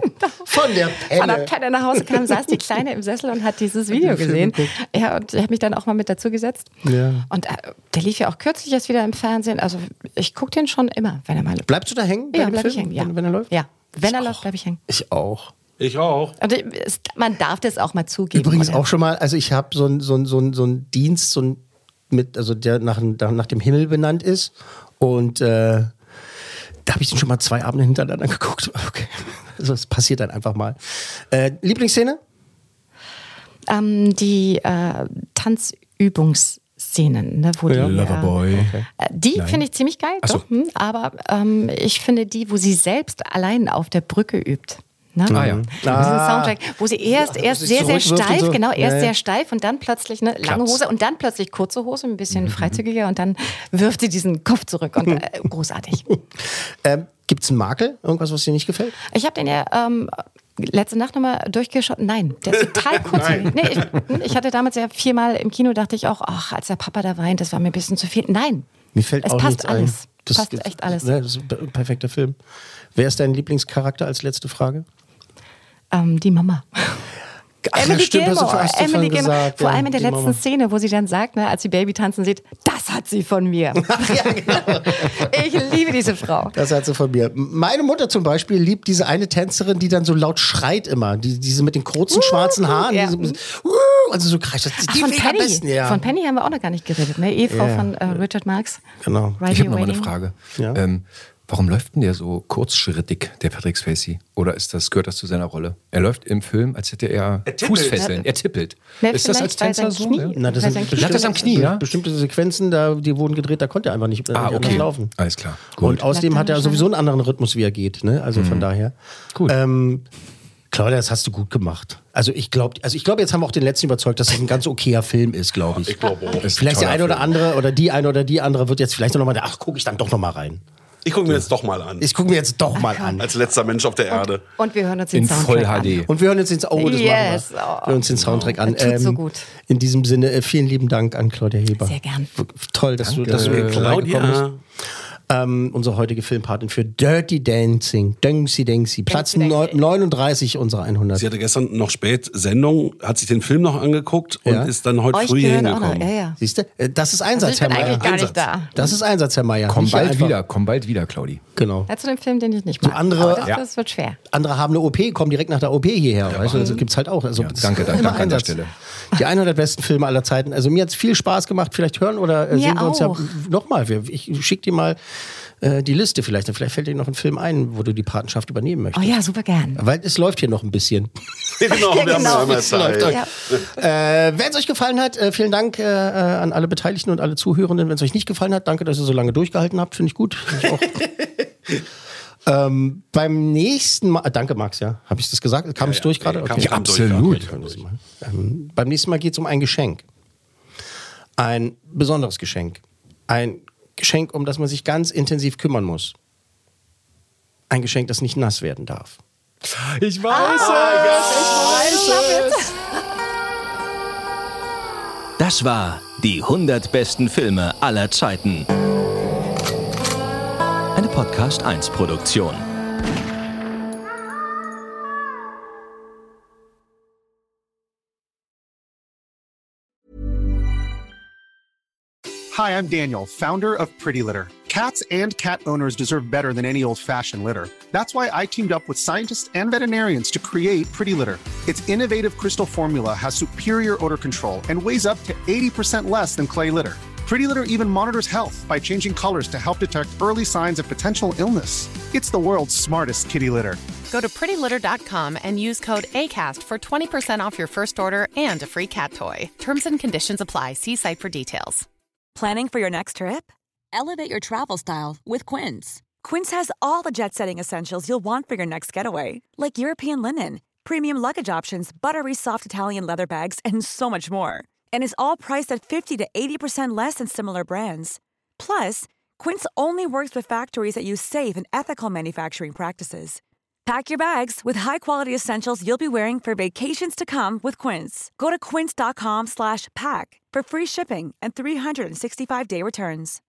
Von der Penne. Von der Penne nach Hause kam, saß die Kleine im Sessel und hat dieses Video gesehen. Ja, und ich habe mich dann auch mal mit dazu gesetzt. Ja. Und äh, der lief ja auch kürzlich erst wieder im Fernsehen. Also ich gucke den schon immer, wenn er mal läuft. Bleibst du da hängen? Ja, bleib ich hängen. Ja. Wenn, wenn er läuft? Ja, wenn ich er auch. läuft, bleibe ich hängen. Ich auch. Ich auch. Und es, man darf das auch mal zugeben. Übrigens oder? auch schon mal, also ich habe so einen so ein, so ein, so ein Dienst, so ein, mit, also der nach, nach dem Himmel benannt ist. Und äh, da habe ich den schon mal zwei Abende hintereinander geguckt. Okay. Also es passiert dann einfach mal. Äh, Lieblingsszene? Ähm, die äh, Tanzübungsszenen, ne, wo Ja. die, Loverboy. äh, Okay. die Nein. finde ich ziemlich geil, Ach so. doch, hm, aber ähm, ich finde die, wo sie selbst allein auf der Brücke übt. Ne? Ah, ja. Diesen Ah. Soundtrack, wo sie erst, Ja, erst wo sie sehr, sehr zurückwirft und steif, so. genau, erst Ja, ja. sehr steif und dann plötzlich eine lange Klaps. Hose und dann plötzlich kurze Hose, ein bisschen freizügiger und dann wirft sie diesen Kopf zurück und äh, großartig. Ähm, Gibt es einen Makel? Irgendwas, was dir nicht gefällt? Ich habe den ja ähm, letzte Nacht nochmal durchgeschaut. Nein, der ist total kurz. Nee, ich, ich hatte damals ja viermal im Kino, dachte ich auch, ach, als der Papa da weint, das war mir ein bisschen zu viel. Nein, Mir fällt es auch passt nichts ein. alles. Das, passt echt alles. Ne, das ist ein perfekter Film. Wer ist dein Lieblingscharakter als letzte Frage? Ähm, die Mama. Ach, Emily ja, stimmt, hast du- Gilmore, hast du Emily vorhin Gilmore. gesagt, Vor ja, allem in der die letzten Mama. Szene, wo sie dann sagt, ne, als sie Baby tanzen sieht, das hat sie von mir. Ich liebe diese Frau. Das hat sie von mir. Meine Mutter zum Beispiel liebt diese eine Tänzerin, die dann so laut schreit immer. Die, diese mit den kurzen schwarzen Haaren. ja. Diese, also so kreischt. Ach, Die von finde ich am Penny. besten, ja. Von Penny haben wir auch noch gar nicht geredet. Ne? Ehefrau Ja. von äh, Richard Marx. Genau. Right Ich habe Here noch mal eine Waiting. Frage. Ja? Ähm, warum läuft denn der so kurzschrittig, der Patrick Swayze? Oder ist das, gehört das zu seiner Rolle? Er läuft im Film, als hätte er, Er tippelt. Fußfesseln. Er tippelt. Ne, ist das als vielleicht, weil Tänzer sein so? Knie- Ja? Na, das Weil sind sein Knie- Lag das am Knie, ja? Bestimmte Sequenzen, da, die wurden gedreht, da konnte er einfach nicht, äh, Ah, nicht okay. anders laufen. Alles klar. Und Gut. außerdem Lag hat er dann sowieso einen anderen Rhythmus, wie er geht. Ne? Also von daher. Gut. Ähm, Claudia, das hast du gut gemacht. Also ich glaube, also ich glaube, jetzt haben wir auch den letzten überzeugt, dass es ein ganz okayer Film ist, glaube ich. Ich glaube auch. Ist ein Vielleicht der toller eine oder Film. andere oder die eine oder die andere wird jetzt vielleicht noch mal, ach, gucke ich dann doch noch mal rein. Ich gucke mir jetzt doch mal an. Ich gucke mir jetzt doch mal an. Als letzter Mensch auf der Erde. Und wir hören uns den In Soundtrack Voll an. H D. Und wir hören uns den, oh, das Yes. machen wir. Oh. Wir hören uns den Soundtrack an. Das tut so gut. In diesem Sinne, äh, vielen lieben Dank an Claudia Heber. Sehr gern. Toll, dass du, Danke. dass du Äh, vorbeigekommen bist. Claudia. Ähm, unsere heutige Filmpatin für Dirty Dancing. Dengsi Dengsi. Platz Dengsi Dengsi. neununddreißig unserer hundert. Sie hatte gestern noch spät Sendung, hat sich den Film noch angeguckt und Ja. ist dann heute Euch früh hier gehört auch noch. hingekommen. Ja, ja. Siehst du? Äh, Das ist Einsatz, Also ich bin Herr Meier. eigentlich gar Einsatz. nicht da. Das ist Einsatz, Herr Meier. Komm Nicht bald einfach. wieder, komm bald wieder, Claudi. Genau. Ja, zu dem Film, den ich nicht mag. andere- Aber das, Ja. das wird schwer. Andere haben eine O P, kommen direkt nach der O P hierher. weißt du, das gibt's halt auch. Also, Ja, das danke, ist danke immer an der Einsatz. Stelle. Die hundert besten Filme aller Zeiten. Also mir hat's viel Spaß gemacht. Vielleicht hören oder äh, Mir sehen wir uns ja auch. nochmal. Ich schicke dir mal äh, die Liste vielleicht. Vielleicht fällt dir noch ein Film ein, wo du die Patenschaft übernehmen Oh möchtest. ja, super gern. Weil es läuft hier noch ein bisschen. Genau, Ja, wir haben genau. ja immer Es läuft. Zeit. Ja. Äh, Wenn es euch gefallen hat, äh, vielen Dank äh, äh, an alle Beteiligten und alle Zuhörenden. Wenn es euch nicht gefallen hat, danke, dass ihr so lange durchgehalten habt. Finde ich gut. Find ich auch. ähm, beim nächsten Mal, äh, danke Max, ja, habe ich das gesagt? Kam es ja. durch gerade? Kam- Okay. kam durch, absolut. kam durch. Ähm, beim nächsten Mal geht es um ein Geschenk. Ein besonderes Geschenk. Ein Geschenk, um das man sich ganz intensiv kümmern muss. Ein Geschenk, das nicht nass werden darf. Ich weiß es! Das war die hundert besten Filme aller Zeiten. Eine Podcast eins Produktion. Hi, I'm Daniel, founder of Pretty Litter. Cats and cat owners deserve better than any old-fashioned litter. That's why I teamed up with scientists and veterinarians to create Pretty Litter. Its innovative crystal formula has superior odor control and weighs up to eighty percent less than clay litter. Pretty Litter even monitors health by changing colors to help detect early signs of potential illness. It's the world's smartest kitty litter. Go to pretty litter dot com and use code ACAST for twenty percent off your first order and a free cat toy. Terms and conditions apply. See site for details. Planning for your next trip? Elevate your travel style with Quince. Quince has all the jet-setting essentials you'll want for your next getaway, like European linen, premium luggage options, buttery soft Italian leather bags, and so much more. And is all priced at fifty to eighty percent less than similar brands. Plus, Quince only works with factories that use safe and ethical manufacturing practices. Pack your bags with high-quality essentials you'll be wearing for vacations to come with Quince. Go to quince dot com slash pack for free shipping and three sixty-five day returns.